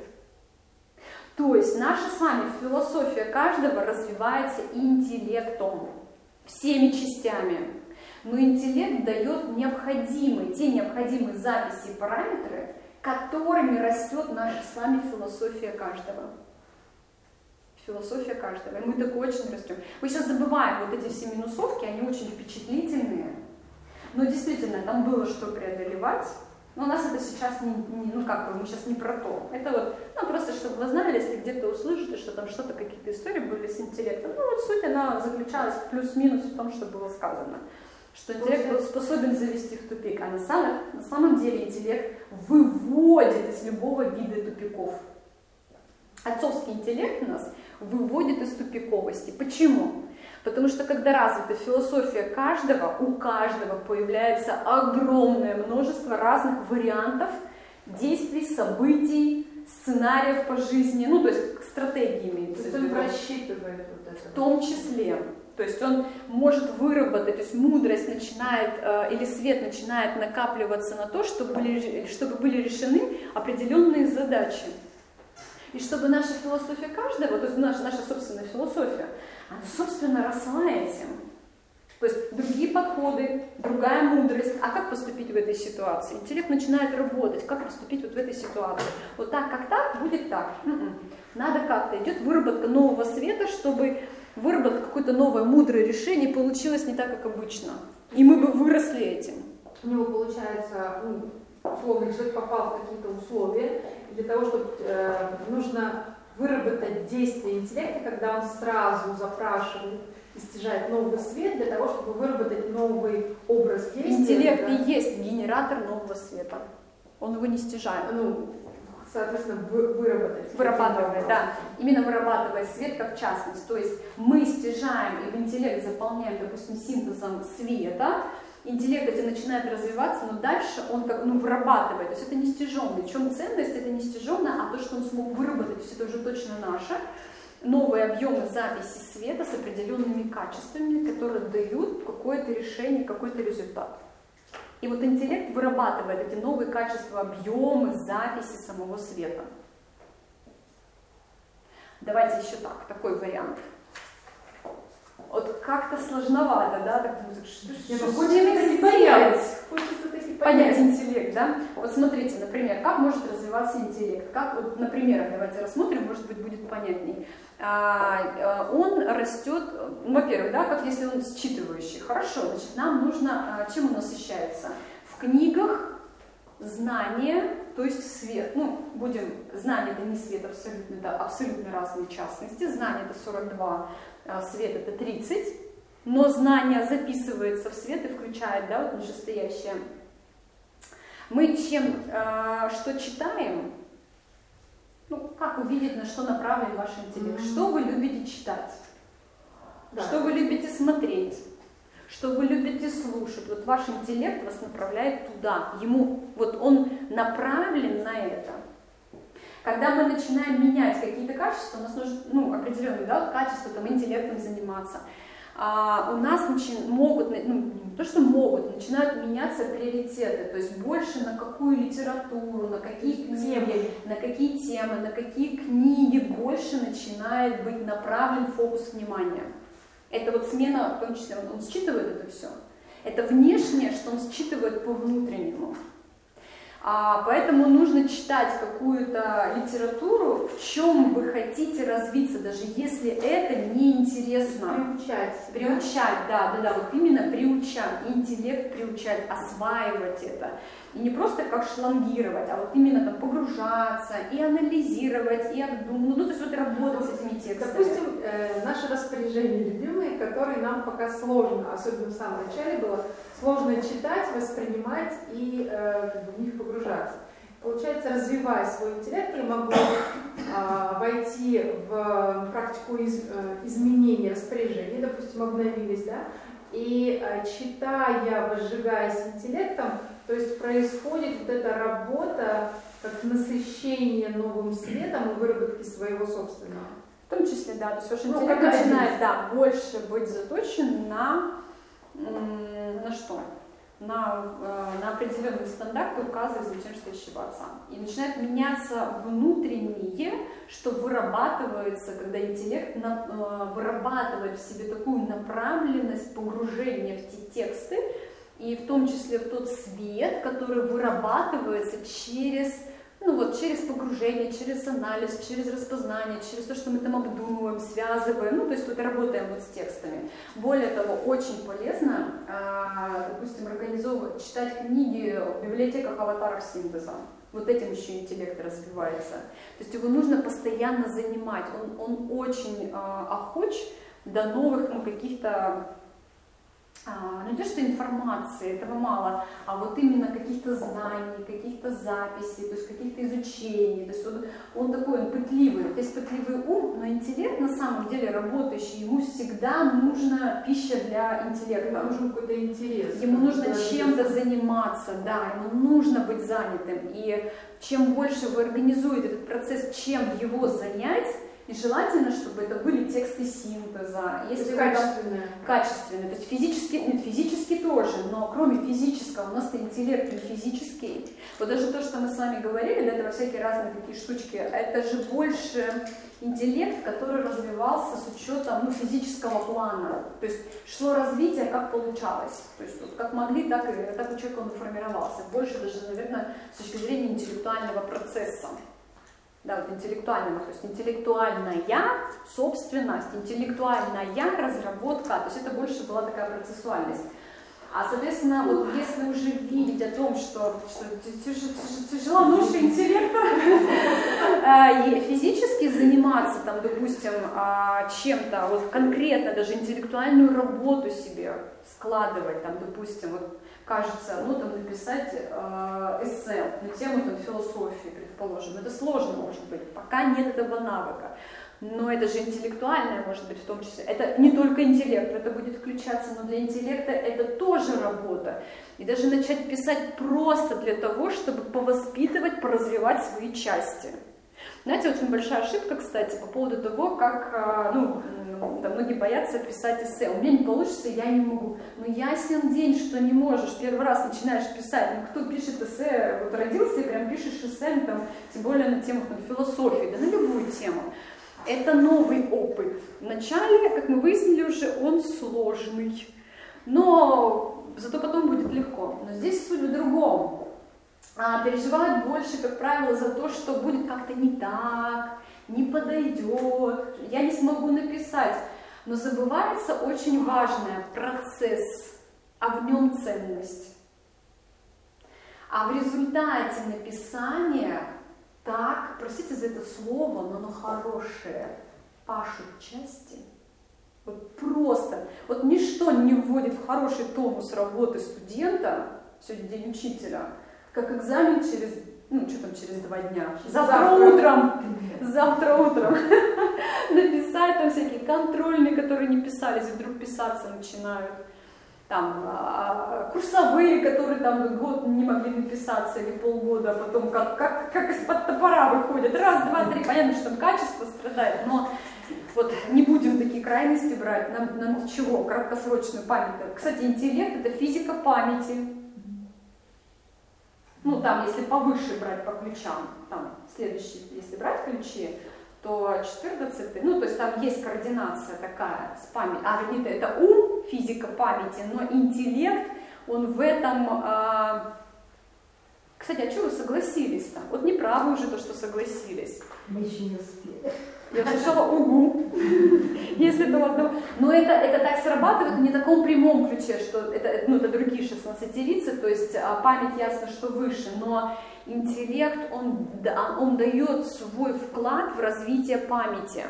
То есть наша с вами философия каждого развивается интеллектом, всеми частями. Но интеллект дает необходимые, те необходимые записи и параметры, которыми растет наша с вами философия каждого. Философия каждого. И мы так очень растем. Мы сейчас забываем вот эти все минусовки, они очень впечатлительные. Но действительно, там было что преодолевать. Но у нас это сейчас не, не, ну как бы, мы сейчас не про то. Это вот, ну просто чтобы вы знали, если где-то услышите, что там что-то, какие-то истории были с интеллектом. Ну вот суть, она заключалась плюс-минус в том, что было сказано. Что интеллект был способен завести в тупик. А на самом, на самом деле интеллект выводит из любого вида тупиков. Отцовский интеллект нас выводит из тупиковости. Почему? Потому что когда развита философия каждого, у каждого появляется огромное множество разных вариантов действий, событий, сценариев по жизни, ну то есть стратегии имеется в виду. Он просчитывает вот это. В том числе. То есть он может выработать, то есть мудрость начинает, э, или свет начинает накапливаться на то, чтобы были, чтобы были решены определенные задачи. И чтобы наша философия каждого, то есть наша, наша собственная философия, она, собственно, росла этим. То есть другие подходы, другая мудрость. А как поступить в этой ситуации? Интеллект начинает работать. Как поступить вот в этой ситуации? Вот так, как так, будет так. М-м. Надо как-то. Идет выработка нового света, чтобы выработать какое-то новое мудрое решение получилось не так, как обычно. И мы бы выросли этим. У него получается, ну, условно, человек попал в какие-то условия, и для того, чтобы э, нужно выработать действие интеллекта, когда он сразу запрашивает и стяжает новый свет для того, чтобы выработать новый образ действия. Интеллект да? и есть генератор нового света. Он его не стяжает. Ну, соответственно, вы, выработать. Вырабатывает, да. Именно вырабатывает свет как частность. То есть мы стяжаем и в интеллект заполняем, допустим, синтезом света. Интеллект этим начинает развиваться, но дальше он как, ну, вырабатывает. То есть это не стяженное. В чем ценность? Это не стяженное, а то, что он смог выработать. То есть это уже точно наше. Новые объемы записи света с определенными качествами, которые дают какое-то решение, какой-то результат. И вот интеллект вырабатывает эти новые качества, объемы записи самого света. Давайте еще так, такой вариант. Вот как-то сложновато, да? Так думаю, что Нет, же хочется понять. Хочется таки понять интеллект, да? Вот смотрите, например, как может развиваться интеллект? Как, вот на примерах давайте рассмотрим, может быть, будет понятней. А, он растет, ну, во-первых, да, как если он считывающий. Хорошо, значит, нам нужно, чем он насыщается? В книгах знания, то есть свет. Ну, будем, знание это не свет, абсолютно, это абсолютно разные частности. Знание это сорок два, свет это тридцать. Но знание записывается в свет и включает, да, вот нижестоящее. Мы чем, э, что читаем, ну, как увидеть, на что направлен ваш интеллект? Mm-hmm. Что вы любите читать? Да. Что вы любите смотреть? Что вы любите слушать? Вот ваш интеллект вас направляет туда. Ему, вот он направлен на это. Когда мы начинаем менять какие-то качества, у нас нужно, ну, определенные, да, вот качества, там, интеллектом заниматься, а у нас начи- могут, ну, не то что могут, начинают меняться приоритеты, то есть больше на какую литературу, на какие темы, на какие темы, на какие книги больше начинает быть направлен фокус внимания. Это вот смена, в том числе, он, он считывает это все. Это внешнее, что он считывает по внутреннему. А, поэтому нужно читать какую-то литературу, в чем вы хотите развиться, даже если это неинтересно. Приучать. Приучать, да, да, да, вот именно приучать, интеллект приучать, осваивать это. И не просто как шлангировать, а вот именно там погружаться и анализировать, и обдумывать, ну, то есть вот работать с этими текстами. Допустим, э, наши распоряжения любимые, которые нам пока сложно, особенно в самом начале было, сложно читать, воспринимать и э, как бы в них погружаться. Получается, развивая свой интеллект, я могу э, войти в практику из, э, изменения распоряжений, допустим, обновились, да, и э, читая, возжигаясь интеллектом, то есть происходит вот эта работа, как насыщение новым светом и выработки своего собственного. В том числе, да, то есть ваш Ну, интеллект как начинает, да, больше быть заточен на, на что? На, на определенные стандарты, указывающие затем, что ошибаться. И начинает меняться внутреннее, что вырабатывается, когда интеллект на, вырабатывает в себе такую направленность погружения в те тексты, и в том числе в тот свет, который вырабатывается через, ну вот, через погружение, через анализ, через распознание, через то, что мы там обдумываем, связываем, ну, то есть вот работаем вот с текстами. Более того, очень полезно, допустим, организовывать, читать книги в библиотеках аватаров синтеза. Вот этим еще интеллект развивается. То есть его нужно постоянно занимать. Он, он очень охоч до новых, ну, каких-то, А, ну не то, что информации, этого мало, а вот именно каких-то знаний, каких-то записей, то есть каких-то изучений. То есть он, он такой, он пытливый. Вот есть пытливый ум, но интеллект на самом деле работающий, ему всегда нужна пища для интеллекта. Ему нужен какой-то интерес. Ему нужно чем-то заниматься, да, ему нужно быть занятым. И чем больше вы организуете этот процесс, чем его занять, И желательно, чтобы это были тексты синтеза. Если качественные. Качественные. То есть физически, нет, физически тоже, но кроме физического у нас-то интеллект не физический. Вот даже то, что мы с вами говорили, да, это во всякие разные такие штучки, это же больше интеллект, который развивался с учетом ну, физического плана. То есть шло развитие, как получалось. То есть вот, как могли, так и так у человека он формировался. Больше даже, наверное, с точки зрения интеллектуального процесса. Да, вот интеллектуального, то есть интеллектуальная собственность, интеллектуальная разработка, то есть это больше была такая процессуальность. А, соответственно, вот если уже видеть о том, что, что тяжело нож интеллекта, физически заниматься, там, допустим, чем-то, вот конкретно даже интеллектуальную работу себе складывать, там, допустим, вот, кажется, ну, там, написать э, эссе на тему там, философии, предположим. Это сложно, может быть, пока нет этого навыка. Но это же интеллектуальное, может быть, в том числе. Это не только интеллект, это будет включаться, но для интеллекта это тоже работа. И даже начать писать просто для того, чтобы повоспитывать, поразвивать свои части. Знаете, очень большая ошибка, кстати, по поводу того, как, ну, да, многие боятся писать эссе. У меня не получится, я не могу. Ну, ясен день, что не можешь. Первый раз начинаешь писать. Ну, кто пишет эссе, вот родился и прям пишешь эссе, там, тем более на тему там, философии, да на любую тему. Это новый опыт. Вначале, как мы выяснили уже, он сложный. Но зато потом будет легко. Но здесь суть в другом. А, переживают больше, как правило, за то, что будет как-то не так, не подойдет, я не смогу написать. Но забывается очень важное – процесс, а в нем ценность. А в результате написания так, простите за это слово, но оно хорошее, пашут части. Вот просто, вот ничто не вводит в хороший тонус работы студента, сегодня день учителя, как экзамен через, ну что там через два дня, завтра, завтра утром, завтра утром написать там всякие контрольные, которые не писались, вдруг писаться начинают, там курсовые, которые там год не могли написаться или полгода, а потом как, как, как из-под топора выходят, раз, два, три, понятно, что там качество страдает, но вот не будем такие крайности брать, нам, нам чего, краткосрочную память. Кстати, интеллект это физика памяти. Ну, там, если повыше брать по ключам, там, следующий, если брать ключи, то четырнадцатый, ну, то есть там есть координация такая с памятью, а, вернее, это ум, физика памяти, но интеллект, он в этом, а... кстати, а что вы согласились там? Вот неправы уже то, что согласились. Мы еще не успели. Я слышала угу, если это ладно. Но это, это так срабатывает не в таком прямом ключе, что это, ну, это другие шестнадцатерицы, то есть память ясно, что выше, но интеллект, он, он дает свой вклад в развитие памяти.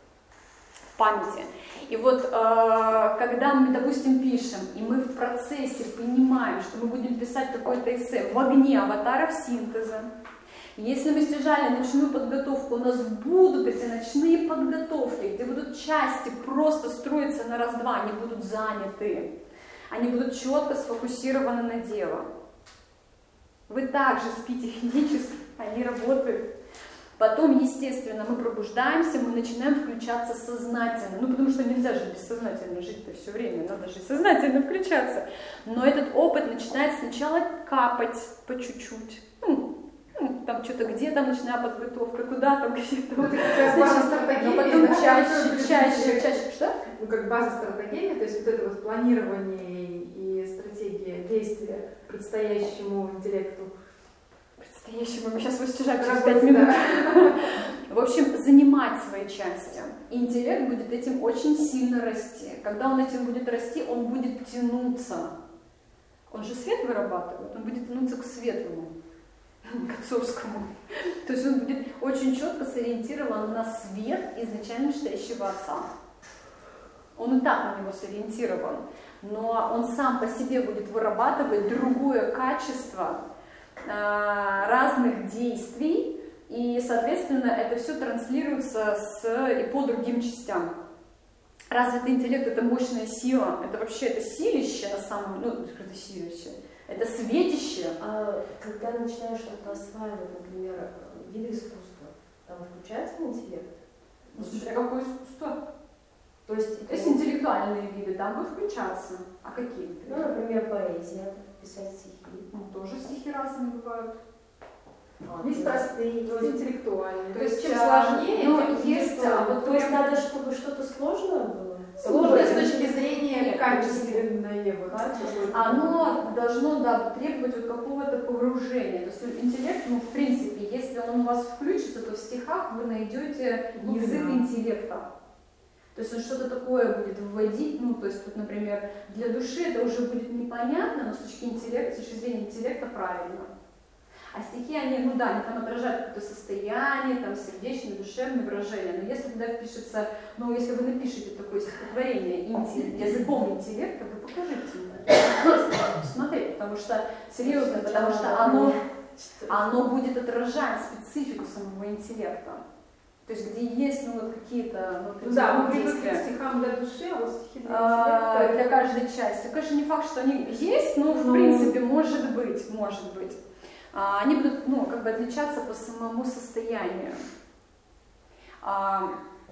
В памяти. И вот когда мы, допустим, пишем, и мы в процессе понимаем, что мы будем писать какое-то эссе в огне аватаров синтеза, если мы снижали ночную подготовку, у нас будут эти ночные подготовки, где будут части просто строиться на раз-два, они будут заняты, они будут четко сфокусированы на дело. Вы также спите физически, они работают. Потом, естественно, мы пробуждаемся, мы начинаем включаться сознательно, ну потому что нельзя же бессознательно жить-то все время, надо же сознательно включаться. Но этот опыт начинает сначала капать по чуть-чуть. Ну, там что-то где там ночная подготовка, куда там, где-то. Ну, это как база стратегии. Но потом да, чаще, чаще, чаще, что? Ну, как база стратегии, то есть вот это вот планирование и стратегия действия предстоящему интеллекту. Предстоящему, мы сейчас его стяжаем через пять минут. В общем, занимать свои части. И интеллект будет этим очень сильно расти. Когда он этим будет расти, он будет тянуться. Он же свет вырабатывает, он будет тянуться к светлому. К отцовскому. То есть он будет очень четко сориентирован на свет изначально читающего отца. Он и так на него сориентирован, но он сам по себе будет вырабатывать другое качество э, разных действий, и, соответственно, это все транслируется с, и по другим частям. Развитый интеллект — это мощная сила, это вообще это силище на самом деле, ну, это силище. Это светище. А когда начинаешь что-то осваивать, например, виды искусства, там включается интеллект? Ну, смотря какое искусство. То есть, То есть интеллектуальные виды там будут включаться. А какие? ну, например, поэзия, писать стихи. Ну, тоже стихи разные бывают. Есть простые, есть интеллектуальные. То есть чем а, сложнее, ну, тем есть, а интеллектуальнее. вот, то есть надо, чтобы что-то сложное было? Сложное с точки зрения Нет, качественное. Вот, качество. Оно должно, да, требовать вот какого-то погружения. То есть интеллект, ну, в принципе, если он у вас включится, то в стихах вы найдете язык интеллекта. То есть он что-то такое будет вводить, ну, то есть, вот, например, для души это уже будет непонятно, но с точки, интеллекта, с точки зрения интеллекта правильно. А стихи, они, ну да, они там отражают какое-то состояние, там, сердечные, душевные выражения. Но если туда впишется, ну, если вы напишете такое стихотворение интеллект, языком интеллекта, вы покажите мне. Посмотреть, потому что, серьезно, потому что оно, оно будет отражать специфику самого интеллекта. То есть где есть, ну, вот какие-то, ну, Ну да, мы привыкли действия. к стихам для души, а вот стихи для А, интеллекта. для каждой части. Конечно, не факт, что они есть, но в Ну. принципе может быть, может быть. А, они будут, ну, как бы отличаться по самому состоянию. А,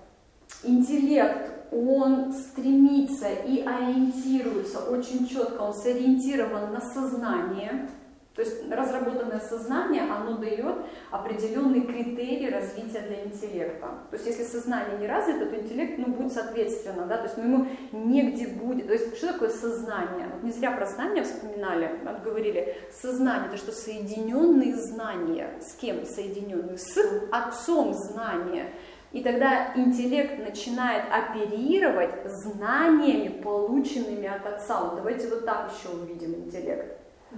интеллект, он стремится и ориентируется очень четко, он сориентирован на сознание. То есть разработанное сознание, оно дает определенные критерии развития для интеллекта. То есть если сознание не развито, то интеллект, ну, будет соответственно, да, то есть, ну, ему негде будет. То есть что такое сознание? Вот не зря про знания вспоминали, говорили, сознание — это что, соединенные знания. С кем соединенные? С отцом знания. И тогда интеллект начинает оперировать знаниями, полученными от отца. Вот давайте вот так еще увидим интеллект.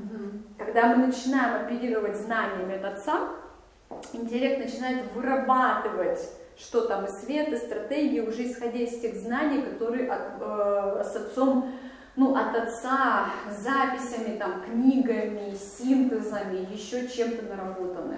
Когда мы начинаем оперировать знаниями от отца, интеллект начинает вырабатывать, что там и свет, и стратегии, уже исходя из тех знаний, которые от, э, с отцом, ну, от отца, записями, там, книгами, синтезами, еще чем-то наработаны.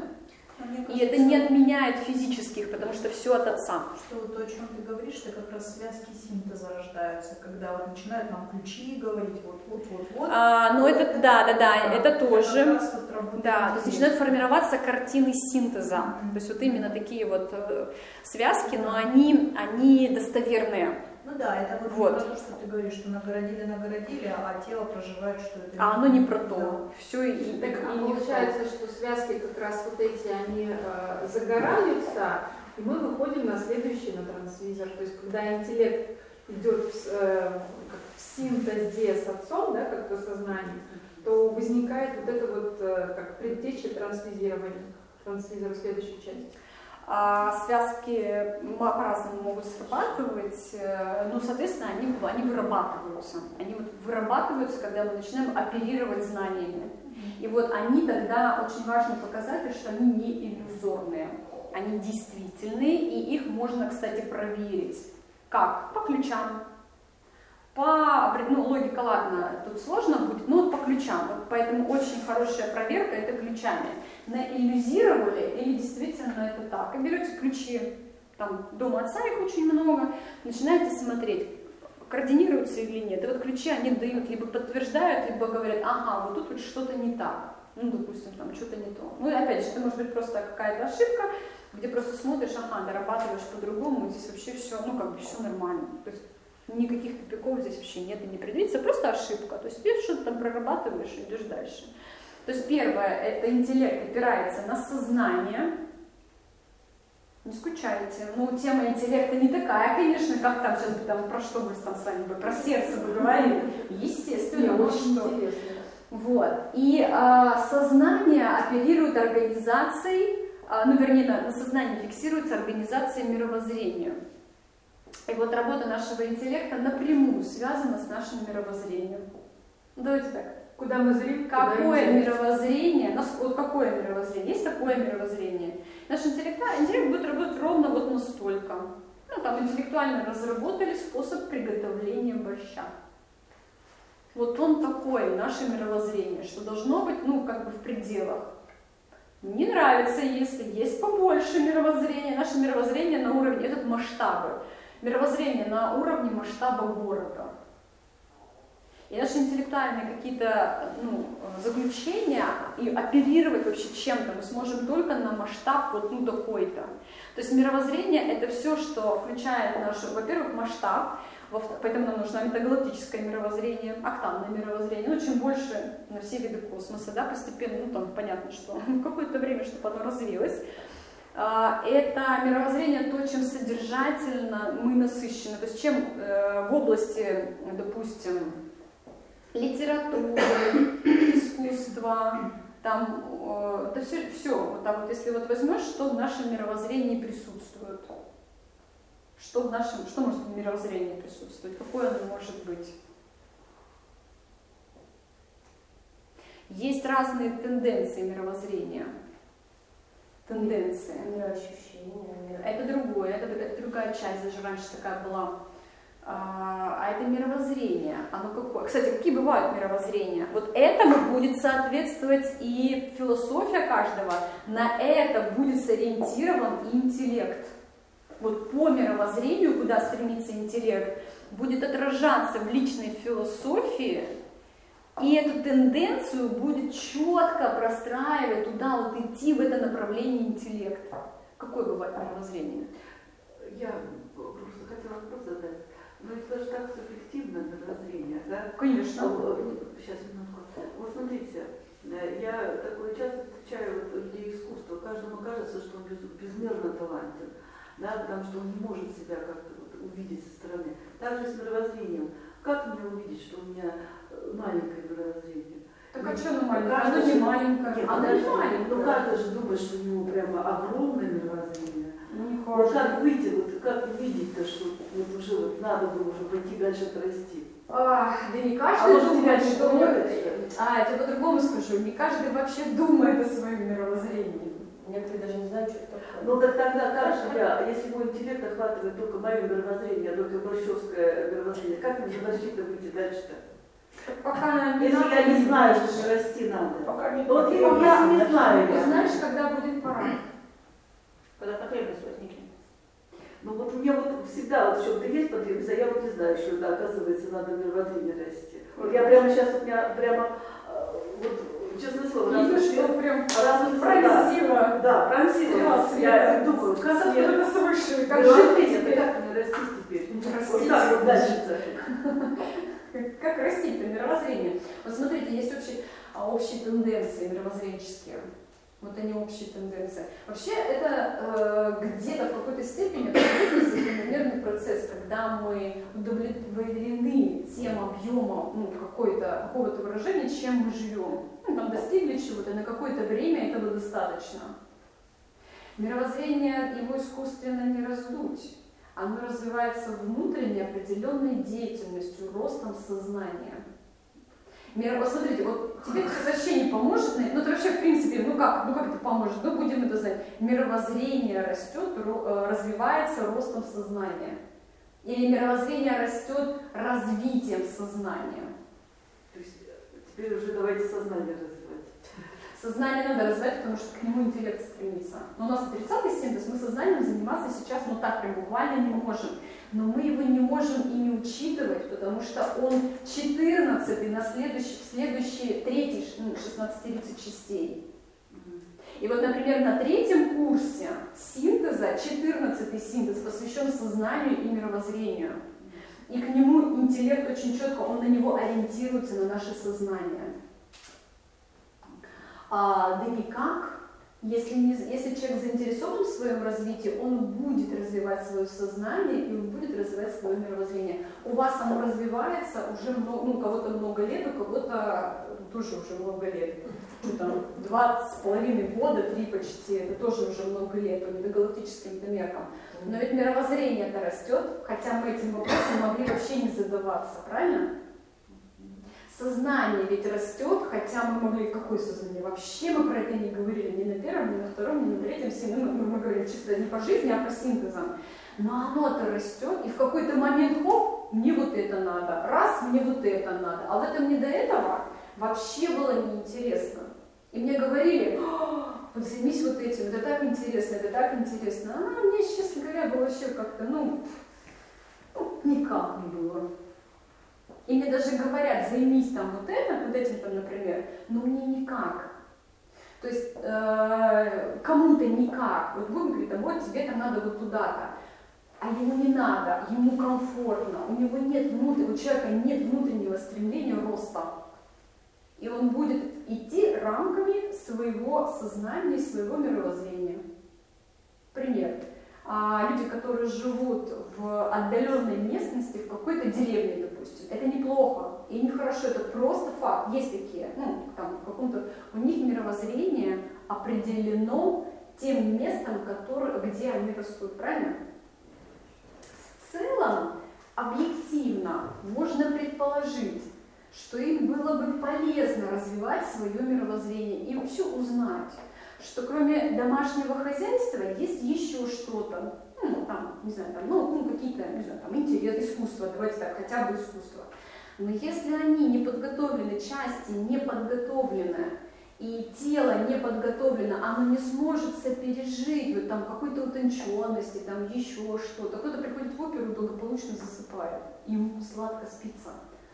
И это не отменяет физических, потому что все от отца. Что вот то, о чем ты говоришь, что как раз связки синтеза рождаются, когда вот начинают нам ключи говорить, вот, вот, вот, вот. А, ну это, это, да, да, да, это, это тоже. Вот да, то есть начинают формироваться картины синтеза. Mm-hmm. То есть вот именно такие вот э, связки, но они, они достоверные. Ну да, это вот, вот. про то, что ты говоришь, что нагородили, нагородили, а тело проживает, что это... А оно не про то. Да. Все и, Так, и а не получается, что связки как раз вот эти, они э, загораются, и мы выходим на следующий, на трансвизор. То есть когда интеллект идет в, э, как в синтезе с отцом, да, как-то сознание, то возникает вот это вот э, как предтеча трансвизирования, трансвизора в следующей части. А связки по-разному могут срабатывать, ну, соответственно, они, они вырабатываются. Они вот вырабатываются, когда мы начинаем оперировать знаниями. И вот они тогда, очень важный показатель, что они не иллюзорные, они действительные, и их можно, кстати, проверить. Как? По ключам. По, ну, логика, ладно, тут сложно будет, но вот по ключам. Вот поэтому очень хорошая проверка — это ключами. Наиллюзировали или действительно это так? И берете ключи, там, дома отца, их очень много, начинаете смотреть, координируются или нет. И вот ключи они дают, либо подтверждают, либо говорят, ага, вот тут вот что-то не так. Ну, допустим, там что-то не то. Ну, и опять же, это может быть просто какая-то ошибка, где просто смотришь, ага, дорабатываешь по-другому, здесь вообще все, ну, как бы все нормально. То есть никаких тупиков здесь вообще нет и не предвидится, просто ошибка. То есть ты что-то там прорабатываешь и идешь дальше. То есть первое, это интеллект опирается на сознание. Не скучайте. Ну, тема интеллекта не такая, конечно, как там сейчас бы там, про что мы там с вами бы, про сердце бы говорили. Естественно, ну очень что. интересно. Вот. И а, сознание оперирует организацией, а, ну, вернее, на, на сознании фиксируется организация мировоззрения. И вот работа нашего интеллекта напрямую связана с нашим мировоззрением. Ну, давайте так. Куда мы зрим? Какое мировоззрение, вот какое мировоззрение, есть такое мировоззрение. Наш интеллект, интеллект будет работать ровно вот настолько. Ну, там интеллектуально разработали способ приготовления борща. Вот он такой, наше мировоззрение, что должно быть, ну, как бы в пределах. Не нравится, если есть побольше мировоззрения. Наше мировоззрение на уровне, этот масштабы. Мировоззрение на уровне масштаба города. И наши интеллектуальные какие-то ну, заключения и оперировать вообще чем-то мы сможем только на масштаб вот ну, такой-то. То есть мировоззрение это все, что включает наш, во-первых, масштаб, поэтому нам нужно метагалактическое мировоззрение, октанное мировоззрение. Ну, чем больше на все виды космоса, да, постепенно, ну там понятно, что в какое-то время, чтобы оно развилось. Это мировоззрение то, чем содержательно мы насыщены. То есть чем в области, допустим, литературы, искусства, там, это все, все, вот так вот, если вот возьмешь, что в нашем мировоззрении присутствует, что в нашем, что может в мировоззрении присутствовать, какое оно может быть. Есть разные тенденции мировоззрения. Тенденции. Мироощущение. Это другое, это, это другая часть, даже раньше такая была. А это мировоззрение. Оно какое? Кстати, какие бывают мировоззрения? Вот этому будет соответствовать и философия каждого, на это будет сориентирован и интеллект. Вот по мировоззрению, куда стремится интеллект, будет отражаться в личной философии, и эту тенденцию будет четко простраивать туда, вот идти в это направление интеллекта. Какое бывает мировоззрение? Я просто хотела вопрос задать. Но это же так субъективное мировоззрение, да? Конечно. Сейчас, минутку. Вот смотрите, я такое часто встречаю вот людей искусства. Каждому кажется, что он без, безмерно талантен, да, потому что он не может себя как-то вот увидеть со стороны. Так же с мировоззрением. Как мне увидеть, что у меня маленькое мировоззрение? Так а что оно маленькое? Оно не маленькое. Нет, оно не маленькое. Ну каждый же думает, что у него прямо огромное мировоззрение. Не Вот как выйти, вот как увидеть-то, что вот уже вот надо было уже пойти дальше расти? А, да не А каждый может, думает, тебя не что... думает, что ли? А, я тебе по-другому скажу. Не каждый вообще думает о своем мировоззрении. Некоторые даже не знают, что это такое. Ну так тогда как же я, если мой интеллект охватывает только мое мировоззрение, только борщевское мировоззрение, как мне защита выйти дальше-то? Пока не Если надо, я не знаю, что мне расти надо. Пока не Вот пока я не знаю. Ты я. знаешь, когда будет пора. Когда потребность возникнет. Ну вот у меня вот всегда вот в чем-то есть потребность, а я вот не знаю, что это оказывается надо мировоззрение расти. Вот я прямо сейчас, у меня прямо, вот, честное слово, Видно, раз- что прям раз- пронзило. Да, пронзила. Стрела Я света. думаю, как Что мне это свыше? Как мировоззрение, жить? да как мне расти теперь? Растить. Вот так вот дальше. Как, как растить-то мировоззрение? Вот смотрите, есть общие, а, общие тенденции мировоззренческие. Вот они общие тенденции. Вообще это э, где-то в какой-то степени это закономерный процесс, когда мы удовлетворены тем объемом ну, какой-то, какого-то выражения, чем мы живем. Ну, там достигли чего-то, на какое-то время этого достаточно. Мировоззрение его искусственно не раздуть. Оно развивается внутренней определенной деятельностью, ростом сознания. Мир, вот смотрите, вот тебе это вообще не поможет, ну это вообще в принципе, ну как, ну как это поможет, ну будем это знать. Мировоззрение растет, развивается ростом сознания. Или мировоззрение растет развитием сознания. То есть теперь уже давайте сознание развивать. Сознание надо развивать, потому что к нему интеллект стремится. Но у нас тридцатый синтез, мы сознанием заниматься сейчас, ну так прям буквально не можем. Но мы его не можем и не учитывать, потому что он четырнадцатый на следующий, следующий третий, ну, шестнадцать тридцать частей. И вот, например, на третьем курсе синтеза, четырнадцатый синтез посвящен сознанию и мировоззрению. И к нему интеллект очень четко, он на него ориентируется, на наше сознание. А, да никак, если, не, если человек заинтересован в своем развитии, он будет развивать свое сознание и он будет развивать свое мировоззрение. У вас оно развивается уже много, ну, у кого-то много лет, у кого-то тоже уже много лет. Ну, там, два с половиной года, три почти, это тоже уже много лет по метагалактическим меркам. Но ведь мировоззрение-то растет, хотя мы этим вопросом могли вообще не задаваться, правильно? Сознание ведь растет, хотя мы могли, какое сознание? Вообще мы про это не говорили ни на первом, ни на втором, ни на третьем синтезе. Мы, мы говорим чисто не по жизни, а по синтезам. Но оно-то растет, и в какой-то момент, хоп, мне вот это надо, раз, мне вот это надо. А вот это мне до этого вообще было неинтересно. И мне говорили, вот займись вот этим, это так интересно, это так интересно. А мне, честно говоря, было вообще как-то, ну, ну, никак не было. И мне даже говорят, займись там вот этим, вот этим там, например, но мне никак. То есть э, кому-то никак. Вот вы говорите, вот тебе там надо вот туда-то. А ему не надо, ему комфортно, у него нет внутреннего, у человека нет внутреннего стремления роста. И он будет идти рамками своего сознания, своего мировоззрения. Пример. А, люди, которые живут в отдаленной местности, в какой-то деревне, допустим, это неплохо и нехорошо, это просто факт. Есть такие, ну, там, в каком-то, у них мировоззрение определено тем местом, который, где они растут, правильно? В целом, объективно, можно предположить, что им было бы полезно развивать свое мировоззрение и вообще узнать, что кроме домашнего хозяйства есть еще что-то, ну, там, не знаю, там, ну, ну какие-то, не знаю, там, интерес, искусство, давайте так, хотя бы искусство. Но если они не подготовлены, части не подготовлены, и тело не подготовлено, оно не сможет сопережить вот там какой-то утонченности, там еще что-то. Кто-то приходит в оперу и благополучно засыпает, ему сладко спится.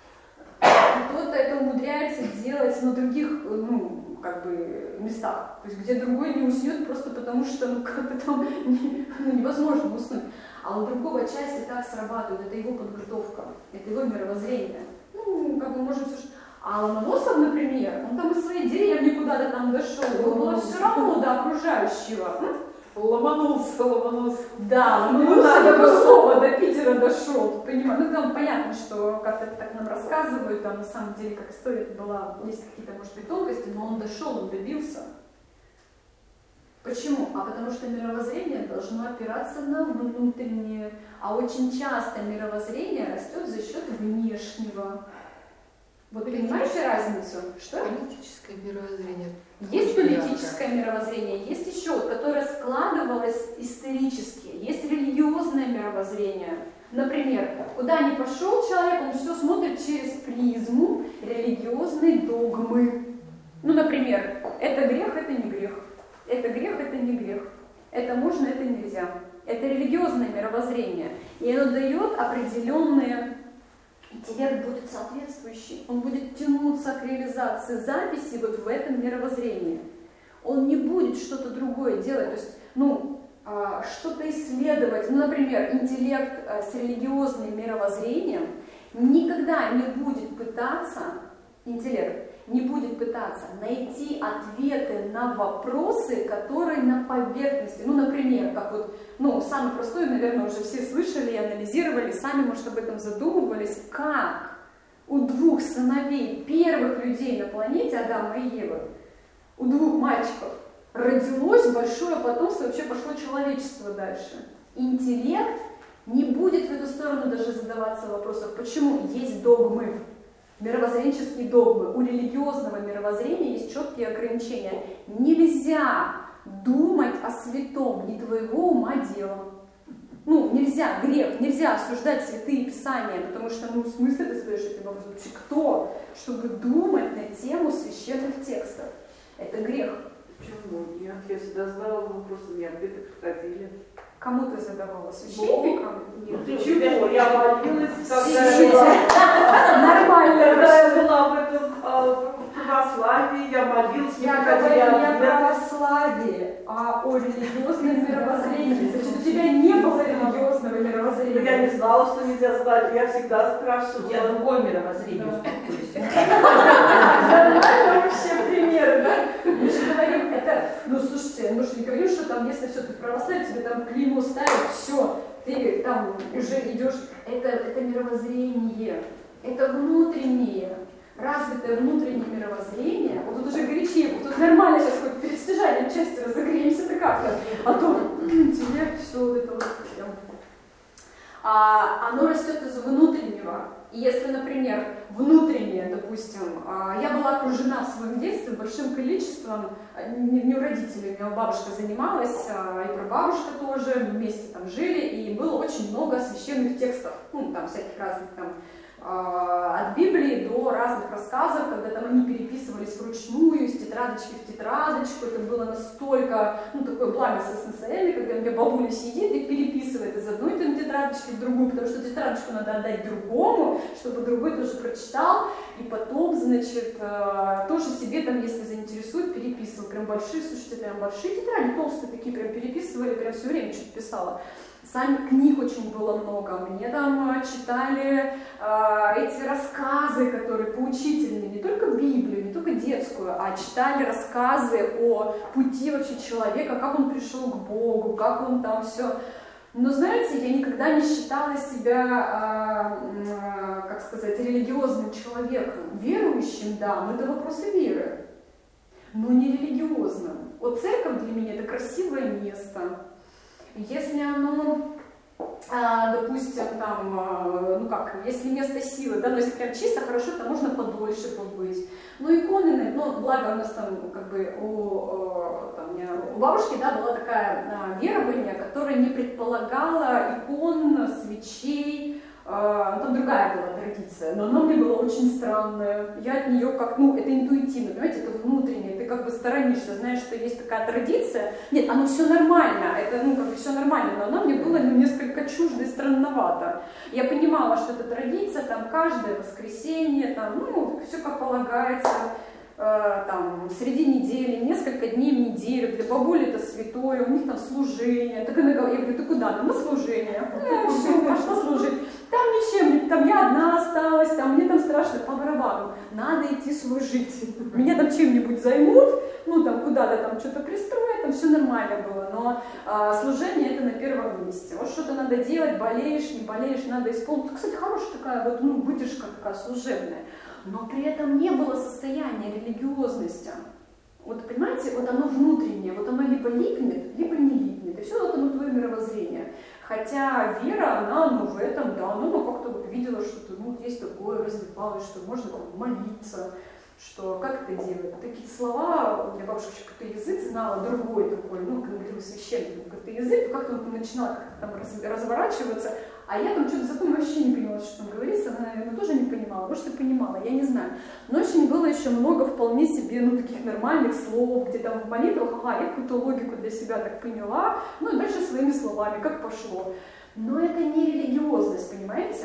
Кто-то это умудряется делать на других, ну, как бы, местах, то есть где другой не уснет просто потому, что ну, как-то там не, ну, невозможно уснуть. А у другого части так срабатывает, это его подготовка, это его мировоззрение. Ну, как бы можем все, что... А Ломоносов, например, он там из своей деревни куда-то там дошел, его было все равно до окружающего. Ломанулся, ломанулся. Да, ломанулся, я бы снова до Питера дошел. Понимаю. Ну там понятно, что как-то так нам рассказывают, там на самом деле как история была, есть какие-то, может быть, тонкости, но он дошел, он добился. Почему? А потому что мировоззрение должно опираться на внутреннее, а очень часто мировоззрение растет за счет внешнего. Вот понимаете разницу? Что? Политическое мировоззрение. Есть политическое мировоззрение, есть еще, которое складывалось исторически, есть религиозное мировоззрение. Например, куда ни пошел человек, он все смотрит через призму религиозной догмы. Ну, например, это грех, это не грех. Это грех, это не грех. Это можно, это нельзя. Это религиозное мировоззрение. И оно дает определенные... Интеллект будет соответствующий, он будет тянуться к реализации записи вот в этом мировоззрении. Он не будет что-то другое делать, то есть, ну, что-то исследовать. Ну, например, интеллект с религиозным мировоззрением никогда не будет пытаться, интеллект не будет пытаться найти ответы на вопросы, которые на поверхности. Ну, например, как вот, ну, самый простой, наверное, уже все слышали и анализировали, сами, может, об этом задумывались, как у двух сыновей первых людей на планете, Адама и Евы, у двух мальчиков, родилось большое потомство, вообще пошло человечество дальше. Интеллект не будет в эту сторону даже задаваться вопросом, почему есть догмы. Мировоззренческие догмы. У религиозного мировоззрения есть четкие ограничения. Нельзя думать о святом, не твоего ума дело. Ну, нельзя, грех, нельзя осуждать святые писания, потому что, ну, в смысле ты задаешь этим вопросом? Вообще кто, чтобы думать на тему священных текстов? Это грех. Почему? Нет, я всегда задавала вопросы, мне ответы приходили. Кому ты задавала? Священникам? Нет, ты чего? Я молилась, когда Нормально. Когда я была в этом православии, я молилась, мне Я приходили говорю не о ответы. православии, а о религиозном мировоззрении. Значит, у тебя не было религиозного Но мировоззрения. я не знала, что нельзя задать, я всегда спрашивала. Я другое мировоззрение, успокойся. Нормально вообще пример, да? Мы же говорим, это, ну слушайте, мы же не говорим, что там, если все, ты православие, тебе там клеймо ставят, все, ты там уже идешь. Это, это мировоззрение, это внутреннее, развитое внутреннее мировоззрение. Вот тут уже горячее, вот тут нормально сейчас хоть перед стяжанием части разогреемся-то как-то, а то интеллект, все вот это вот. А, оно растет из внутреннего. И если, например, внутреннее, допустим, я была окружена в своем детстве большим количеством, не, не у родителей, у меня бабушка занималась, и прабабушка тоже, вместе там жили, и было очень много священных текстов, ну, там всяких разных там, от Библии до разных рассказов, когда там они переписывались вручную, из тетради тетрадочки в тетрадочку, это было настолько, ну, такое благо социальное, когда у меня бабуля сидит и переписывает из одной там тетрадочки в другую, потому что тетрадочку надо отдать другому, чтобы другой тоже прочитал, и потом, значит, тоже себе там, если заинтересует, переписывал. Прям большие, слушайте, прям большие тетради, толстые такие, прям переписывали, прям все время что-то писала. Сами книг очень было много. Мне там читали э, эти рассказы, которые поучительные, не только Библию, не только детскую, а читали рассказы о пути вообще человека, как он пришел к Богу, как он там все. Но знаете, я никогда не считала себя, э, э, как сказать, религиозным человеком, верующим, да, но это вопросы веры, но не религиозным. Вот церковь для меня это красивое место. Если оно, допустим, там, ну как, если место силы, да, но если прям чисто хорошо, то можно подольше побыть. Ну, иконы, ну, благо у нас там, как бы, у, там, у бабушки, да, была такая верование, которое не предполагало икон, свечей, там другая была традиция, но она мне была очень странная. Я от нее как, ну, это интуитивно, понимаете, это внутреннее, ты как бы сторонишься, знаешь, что есть такая традиция. Нет, оно все нормально, это, ну, как бы все нормально, но она мне была, ну, несколько чуждо и странновато. Я понимала, что это традиция, там, каждое воскресенье, там, ну, все как полагается, э, там, среди недели, несколько дней в неделю, для бабули это святое, у них там служение. Так она говорит, я говорю, ты куда? Там, на служение. Ну, все, пошла служить. Там ничем, там я одна осталась, там мне там страшно по барабану. Надо идти служить. Меня там чем-нибудь займут, ну там куда-то там что-то пристроят, там все нормально было. Но а, служение это на первом месте. Вот что-то надо делать, болеешь, не болеешь, надо исполнить. Кстати, хорошая такая вот, ну, выдержка такая служебная. Но при этом не было состояния религиозности. Вот понимаете, вот оно внутреннее, вот оно либо липнет, либо не липнет. И все вот оно твое мировоззрение. Хотя вера, она, ну, в этом, да, ну, ну как-то вот видела, что ну, вот есть такое, развивалось, что можно там молиться, что как это делать. Такие слова, для бабушки еще какой-то язык знала, другой такой, ну, как говорил священник, какой-то язык, как-то он начинал как-то там раз, разворачиваться, а я там что-то закон вообще не понимала, что там говорится, она, наверное, тоже не понимала, может, и понимала, я не знаю. Но очень было еще много вполне себе, ну, таких нормальных слов, где там в молитвах, ага, я какую-то логику для себя так поняла, ну, и дальше своими словами, как пошло. Но это не религиозность, понимаете?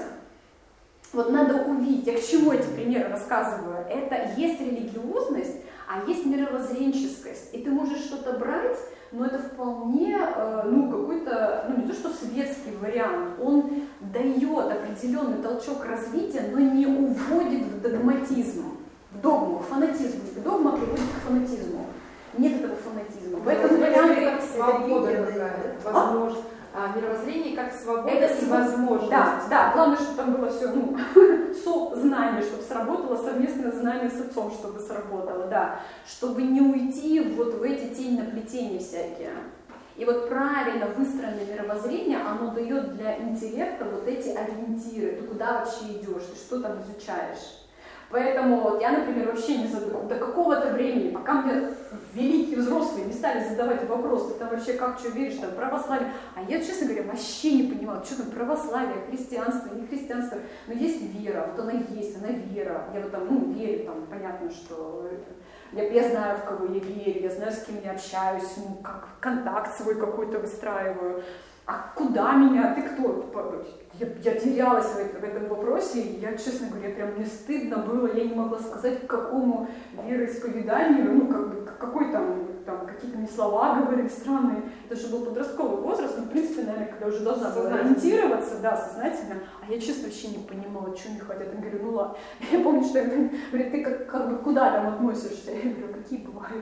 Вот надо увидеть, я к чему эти примеры рассказываю. Это есть религиозность, а есть мировоззренческость. И ты можешь что-то брать, но это вполне, ну, какой-то, ну, не то что светский вариант, он дает определенный толчок развития, но не уводит в догматизм, в догму, к фанатизму. Догма приводит к фанатизму. Нет этого фанатизма. В этом варианте свобода такая, возможность. А мировоззрение как свобода это и возможность. Да, да, главное, чтобы там было все, ну, со-знание, чтобы сработало, совместное знание с отцом, чтобы сработало, да. Чтобы не уйти вот в эти тень-наплетения всякие. И вот правильно выстроенное мировоззрение, оно дает для интеллекта вот эти ориентиры, ты куда вообще идешь, ты что там изучаешь. Поэтому вот я, например, вообще не задумывала до какого-то времени, пока мне великие взрослые не стали задавать вопросы, ты там вообще как, что веришь, там, православие. А я, честно говоря, вообще не понимала, что там православие, христианство, не христианство. Но есть вера, вот она есть, она вера. Я вот там, ну, верю, там, понятно, что я, я знаю, в кого я верю, я знаю, с кем я общаюсь, ну, как контакт свой какой-то выстраиваю. А куда меня? Ты кто? Я, я терялась в, в этом вопросе, и я, честно говоря, прям мне стыдно было, я не могла сказать, к какому вероисповеданию, ну, как бы, какой там, там какие-то мне слова говорили странные. Это же был подростковый возраст, ну, в принципе, наверное, когда уже должна была ориентироваться, да, сознательно, а я, честно, вообще не понимала, что они хотят. Я говорю, ну ладно. Я помню, что я говорю, ты как, как бы куда там относишься? Я говорю, какие бывают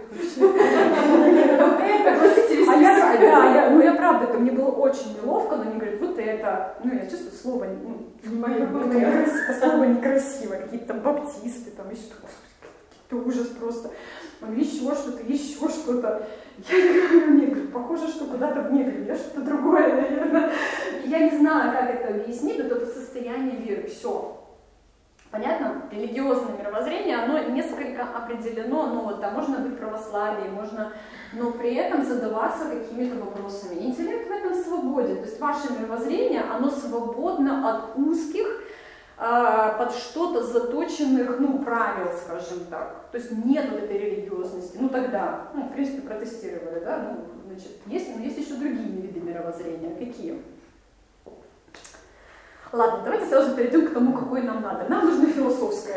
вообще? А я, да, я, ну я правда, это мне было очень неловко, но они говорят, вот это, ну я чувствую слово, ну, не мое, это слово некрасиво, какие-то там баптисты, там еще какой-то ужас просто, еще что-то, еще что-то. Я говорю, мне говорю, похоже, что куда-то в негре, я что-то другое, наверное. Я не знаю, как это объяснить, но это состояние веры, все. Понятно? Религиозное мировоззрение, оно несколько определено, ну вот, да, можно быть православием, можно, но при этом задаваться какими-то вопросами. Интеллект в этом свободен, то есть ваше мировоззрение, оно свободно от узких, э, под что-то заточенных, ну, правил, скажем так. То есть нет вот этой религиозности. Ну, да. Ну, в принципе, протестировали, да. Ну, значит, есть, но есть еще другие виды мировоззрения. Какие? Ладно, давайте сразу перейдем к тому, какой нам надо. Нам нужно философское.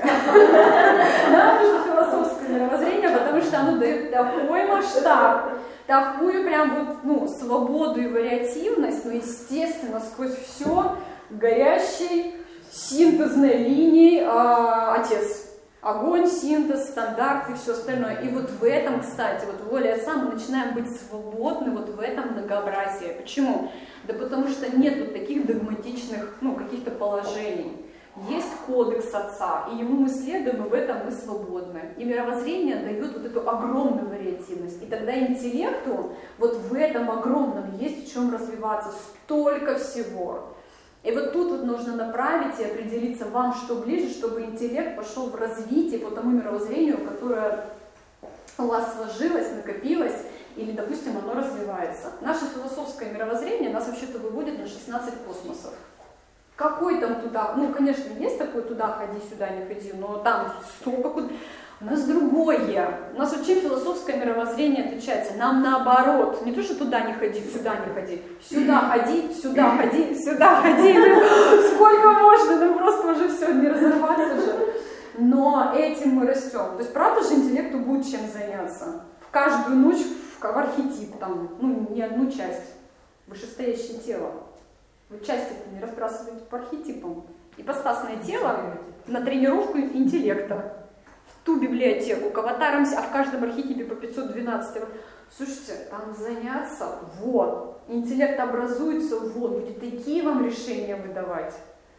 Нам нужно философское мировоззрение, потому что оно дает такой масштаб, такую прям вот, ну, свободу и вариативность, но, естественно, сквозь все горящий синтезной линией а, отец. Огонь, синтез, стандарт и все остальное. И вот в этом, кстати, вот в воле отца мы начинаем быть свободны вот в этом многообразии. Почему? Да потому что нет вот таких догматичных, ну, каких-то положений. Есть кодекс отца, и ему мы следуем, и в этом мы свободны. И мировоззрение дает вот эту огромную вариативность. И тогда интеллекту вот в этом огромном есть в чем развиваться. Столько всего. И вот тут вот нужно направить и определиться вам, что ближе, чтобы интеллект пошел в развитие по тому мировоззрению, которое у вас сложилось, накопилось, или, допустим, оно развивается. Наше философское мировоззрение нас вообще-то выводит на шестнадцать космосов. Какой там туда? Ну, конечно, есть такой туда ходи, сюда не ходи, но там столько куда. У нас другое. У нас вообще философское мировоззрение отличается. Нам наоборот. Не то, что туда не ходи, сюда не ходи. Сюда ходи, сюда ходи, сюда ходи. Сколько можно? Ну просто уже все, не разорваться же. Но этим мы растем. То есть правда же интеллекту будет чем заняться. В каждую ночь в архетип, там, ну не одну часть. Вышестоящее тело. Вы части-то не разбрасываете по архетипам. Ипостасное тело на тренировку интеллекта. Ту библиотеку, к аватарам, а в каждом архетипе по пятьсот двенадцать. Слушайте, там заняться, вот, интеллект образуется, вот, будет такие вам решения выдавать,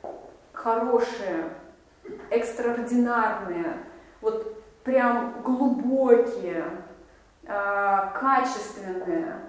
хорошие, экстраординарные, вот прям глубокие, э, качественные,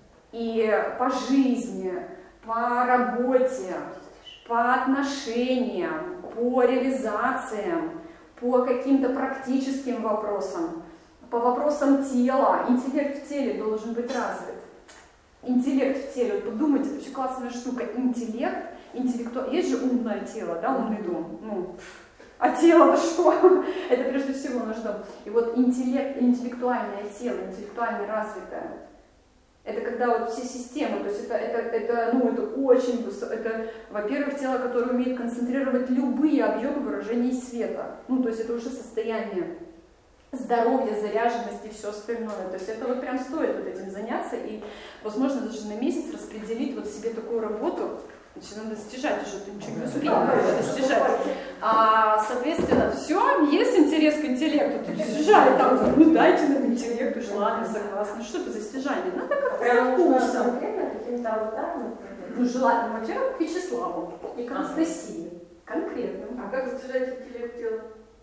и по жизни, по работе, по отношениям, по реализациям, по каким-то практическим вопросам, по вопросам тела. Интеллект в теле должен быть развит. Интеллект в теле, вот подумайте, это очень классная штука. Интеллект, интеллекту... есть же умное тело, да, умный дом. Ну, а тело-то что? Это прежде всего наш дом. И вот интеллект, интеллектуальное тело, интеллектуально развитое, это когда вот все системы, то есть это, это, это, ну, это очень высоко, это, во-первых, тело, которое умеет концентрировать любые объемы выражений света, ну, то есть это уже состояние здоровья, заряженности и все остальное, то есть это вот прям стоит вот этим заняться и, возможно, даже на месяц распределить вот себе такую работу. Значит, надо достижать уже, ты ничего не успеешь достижать. А, соответственно, все, есть интерес к интеллекту, ты достижай, там, ну дайте нам интеллекту, желание, согласны. Что это за достижение? Надо как-то со вкусом. Конкретно каким-то аватаром? Ну, желательно, во-первых, к Вячеславу и к Анастасии. Конкретно. А как достижать интеллект тела?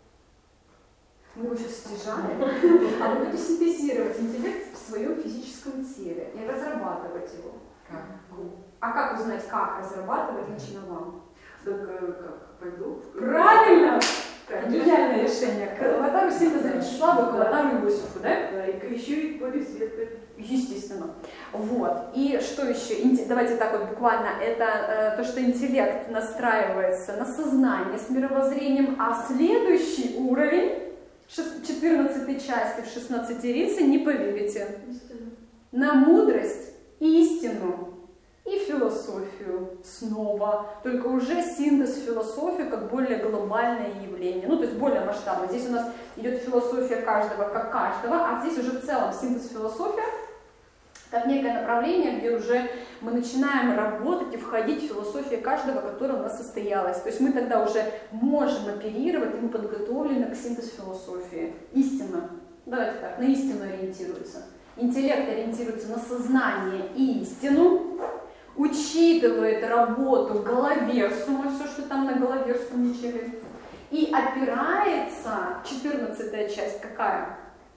Мы его сейчас достижаем, а вы будете синтезировать интеллект в своем физическом теле и разрабатывать его. Как? А как узнать, как разрабатывать, лично вам? Так как? Пойду? Правильно! Гениальное решение. К аватару синтеза Вячеслава, к аватару Иосифу, да? Да, и еще и более светлый. Естественно. Вот. И что еще? Давайте так вот буквально. Это э, то, что интеллект настраивается на сознание с мировоззрением, а следующий уровень, четырнадцатой части в шестнадцатерице, не поверите, на мудрость, истину и философию снова, только уже синтез философии как более глобальное явление, ну то есть более масштабное. Здесь у нас идет философия каждого как каждого, а здесь уже в целом синтез философия как некое направление, где уже мы начинаем работать и входить в философию каждого, которая у нас состоялась. То есть мы тогда уже можем оперировать, и мы подготовлены к синтезу философии. Истина. Давайте так, на истину ориентируется. Интеллект ориентируется на сознание и истину, учитывает работу головерсума, все, что там на головерсуме чили, и опирается, четырнадцатая часть какая?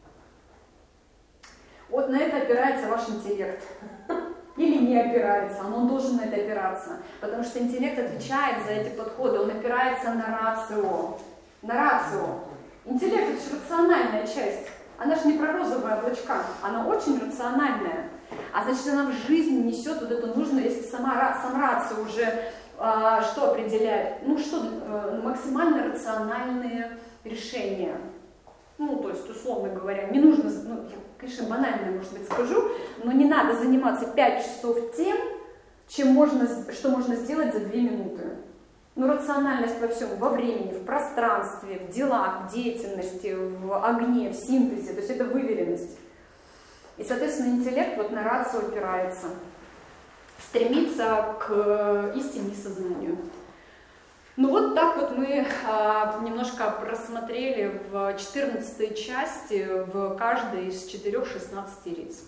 Вот на это опирается ваш интеллект. Или не опирается, но он должен на это опираться. Потому что интеллект отвечает за эти подходы, он опирается на рацио. На рацио. Интеллект — это же рациональная часть. Она же не про розовые облачка, она очень рациональная. А значит, она в жизни несет вот это нужное, если сама, сам рацио уже э, что определяет? Ну что, э, максимально рациональные решения. Ну, то есть, условно говоря, не нужно, ну, клише банальное, может быть, скажу, но не надо заниматься пять часов тем, чем можно, что можно сделать за две минуты. Ну, рациональность во всем, во времени, в пространстве, в делах, в деятельности, в огне, в синтезе, то есть это выверенность. И, соответственно, интеллект вот на рацию опирается, стремится к истине и сознанию. Ну вот так вот мы а, немножко просмотрели в четырнадцатой части в каждой из четырех шестнадцати риц.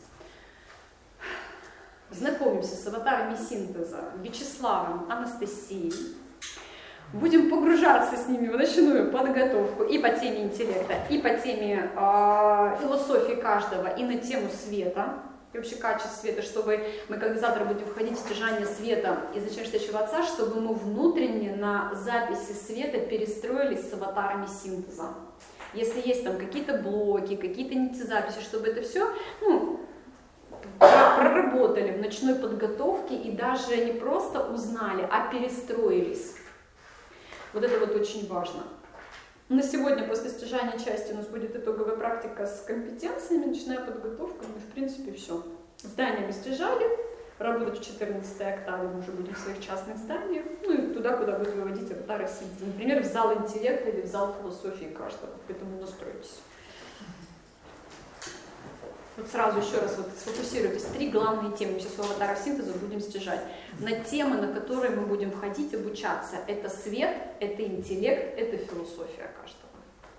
Знакомимся с аватарами синтеза Вячеславом, Анастасией. Будем погружаться с ними в ночную подготовку и по теме интеллекта, и по теме э, философии каждого, и на тему света, и вообще качество света, чтобы мы, когда завтра будем входить в стяжание света и зачем чтящего отца, чтобы мы внутренне на записи света перестроились с аватарами синтеза. Если есть там какие-то блоки, какие-то нити записи, чтобы это все, ну, проработали в ночной подготовке и даже не просто узнали, а перестроились. Вот это вот очень важно. На сегодня после стяжания части у нас будет итоговая практика с компетенциями, ночная подготовка, ну и в принципе все. Здание мы стяжали, работать в четырнадцатой октаве мы уже будем в своих частных зданиях, ну и туда, куда будем выводить аватары синтеза. Например, в зал интеллекта или в зал философии каждого, поэтому настройтесь. Вот сразу еще раз вот сфокусируйтесь. Три главные темы. Мы сейчас у аватаров синтеза будем стяжать. На темы, на которые мы будем входить, обучаться. Это свет, это интеллект, это философия каждого.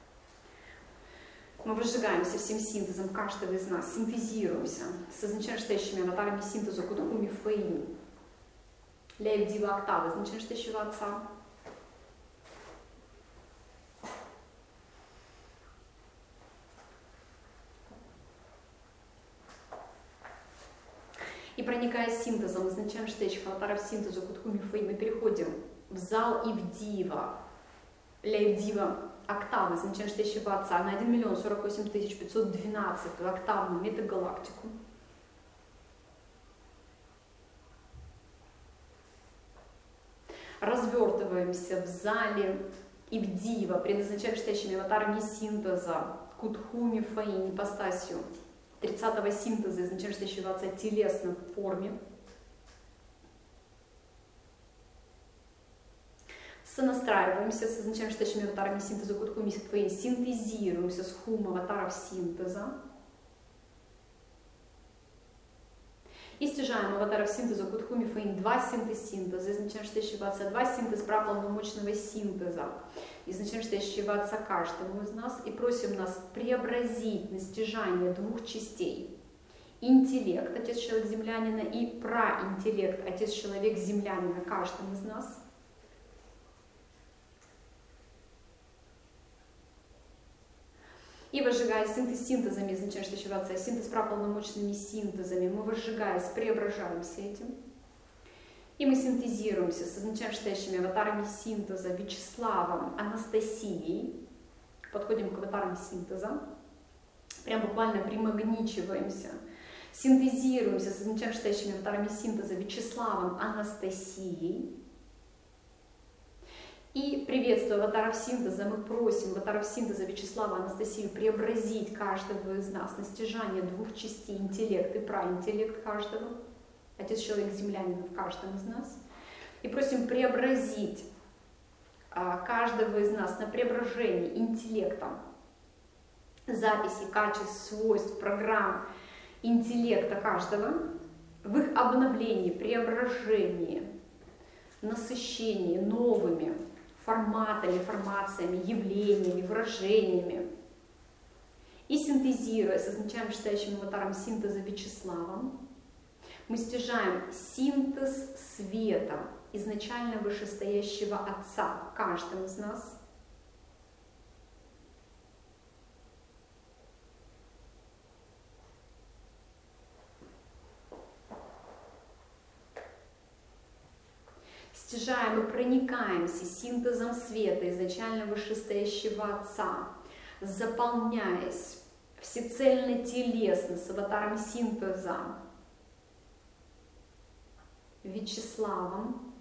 Мы выжигаемся всем синтезом каждого из нас, синтезируемся с изначально стоящими аватарами синтеза Кудхуми Фэйни. Ляев Дива Октавы, изначально стоящего отца. И проникая синтезом, изначально стоящих аватаров синтеза Кудхуми Фэй, мы переходим в зал Ивдива, Ляевдива Октавы, изначально стоящего отца, на один миллион сорок восемь тысяч пятьсот двенадцать октавную метагалактику. Развертываемся в зале Ивдива, предназначаем стоящими аватарами синтеза Кудхуми Фэй, ипостасью тридцатого синтеза, изначально стоящего отца, телесной форме. Сонастраиваемся с изначально стоящими аватарами синтеза Кудхуми Фэй, синтезируемся с хум аватаров синтеза. И стяжаем аватаров синтеза Кудхуми Фэй, два синтез-синтеза, изначально стоящего отца, два синтез праполномочного синтеза, изначально стоящего отца каждому из нас, и просим нас преобразить на стяжание двух частей. Интеллект, отец-человек землянина, и праинтеллект, отец-человек землянина, каждому из нас. И выжигая синтез синтезами, изначально стоящего отца, синтез праполномочными синтезами, мы выжигаясь, преображаемся этим. И мы синтезируемся с изначально стоящими аватарами синтеза Вячеславом, Анастасией. Подходим к аватарам синтеза. Прям буквально примагничиваемся. Синтезируемся с изначально стоящими аватарами синтеза Вячеславом, Анастасией. И приветствуя аватаров синтеза, мы просим аватаров синтеза Вячеслава, Анастасию преобразить каждого из нас на стяжание двух частей, интеллект и праинтеллект каждого. Отец человек землянин в каждом из нас. И просим преобразить а, каждого из нас на преображение интеллектом, записи, качеств, свойств, программ интеллекта каждого в их обновлении, преображении, насыщении новыми форматами, формациями, явлениями, выражениями. И синтезируя с изначально читающим аватаром синтеза Вячеславом, мы стяжаем синтез света, изначально вышестоящего Отца, каждым из нас. Стяжаем и проникаемся синтезом света, изначально вышестоящего Отца, заполняясь всецельно телесно с аватаром синтеза Вячеславом.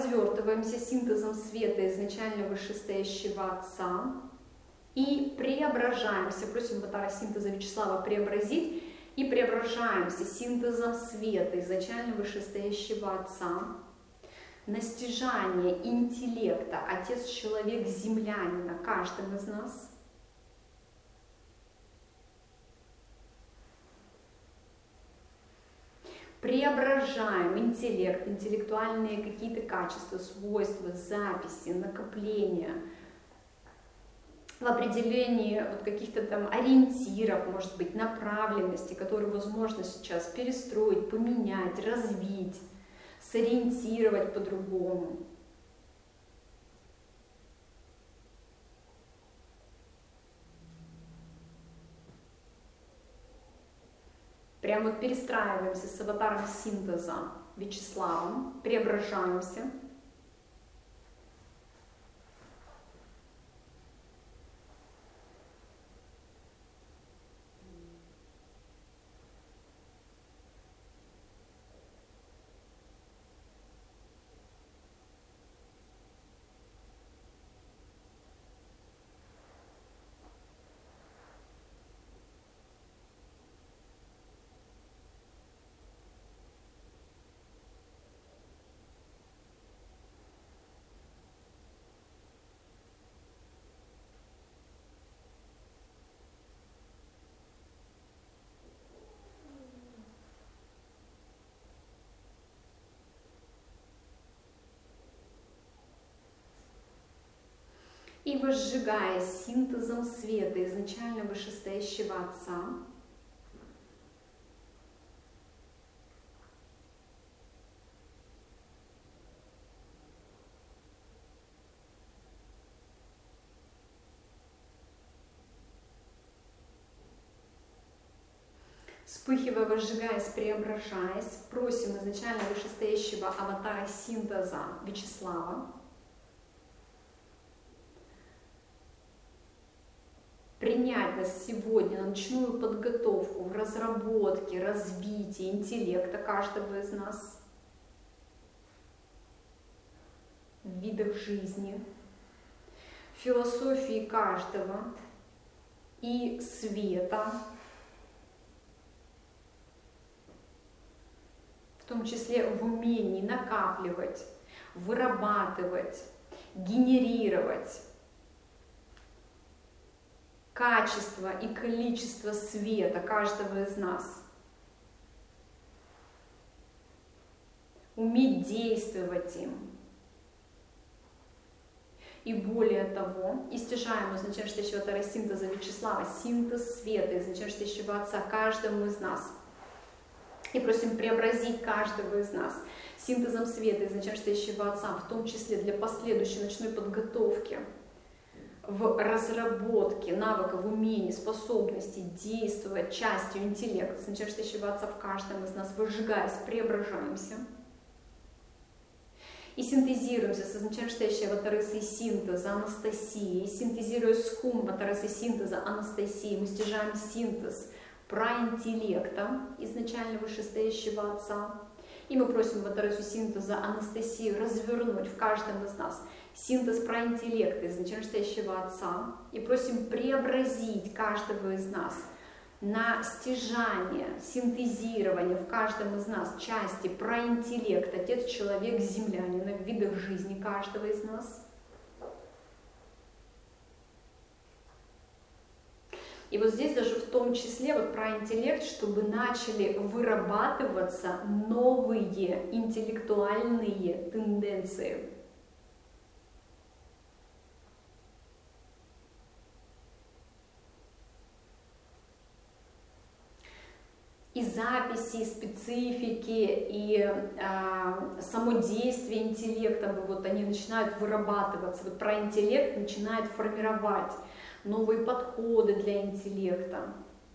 развертываемся синтезом света изначально вышестоящего Отца и преображаемся, просим аватара синтеза Вячеслава преобразить, и преображаемся синтезом света изначально вышестоящего Отца на стяжание интеллекта Отец-человек-землянина каждым из нас. Преображаем интеллект, интеллектуальные какие-то качества, свойства, записи, накопления в определении вот каких-то там ориентиров, может быть, направленности, которые возможно сейчас перестроить, поменять, развить, сориентировать по-другому. Прям вот перестраиваемся с аватаром синтеза Вячеславом, преображаемся. И возжигая синтезом света изначально вышестоящего Отца, вспыхивая, возжигаясь, преображаясь, просим изначально вышестоящего аватара синтеза Вячеслава принять нас сегодня на ночную подготовку в разработке, развитии интеллекта каждого из нас, в видах жизни, в философии каждого и света, в том числе в умении накапливать, вырабатывать, генерировать качество и количество света каждого из нас, уметь действовать им. И более того, истяжаем изначально стоящего аватара синтеза Вячеслава, синтез света изначально стоящего Отца каждому из нас. И просим преобразить каждого из нас синтезом света изначально стоящего Отца, в том числе для последующей ночной подготовки, в разработке навыков, умений, способностей действовать частью интеллекта, изначально стоящего Отца в каждом из нас, выжигаясь, преображаемся. И синтезируемся с изначально стоящей аватарисой синтеза Анастасией, синтезируя с хум аватарисой синтеза Анастасии, мы стяжаем синтез праинтеллекта изначально вышестоящего Отца. И мы просим аватарису синтеза Анастасию развернуть в каждом из нас синтез праинтеллекта изначально стоящего Отца, и просим преобразить каждого из нас на стяжание, синтезирование в каждом из нас части праинтеллекта, Отец, человек, землянина в видах жизни каждого из нас. И вот здесь даже в том числе вот про интеллект, чтобы начали вырабатываться новые интеллектуальные тенденции. И записи, и специфики, и э, само действие интеллекта, вот они начинают вырабатываться. Вот про интеллект начинает формировать новые подходы для интеллекта.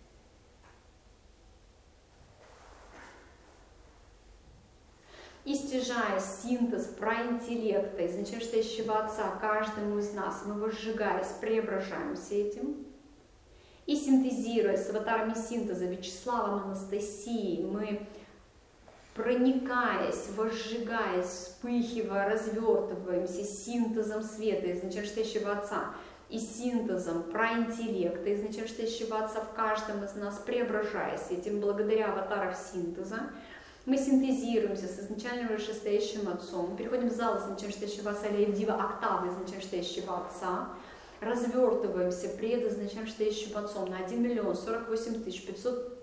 И стяжая синтез про интеллекта, изначально стоящего Отца каждому из нас, мы возжигаясь, преображаемся этим. И синтезируя с аватарами синтеза Вячеславом, Анастасией, мы проникаясь, возжигаясь, вспыхивая, развертываемся синтезом света, изначального Отца, и синтезом праинтеллекта, изначального Отца в каждом из нас, преображаясь этим благодаря аватарам синтеза, мы синтезируемся с изначальным вышестоящим Отцом, переходим в зал изначального Отца, Леевдива октавы изначального Отца, развертываемся пред изначальным Отцом на один миллион сорок восемь тысяч пятьсот.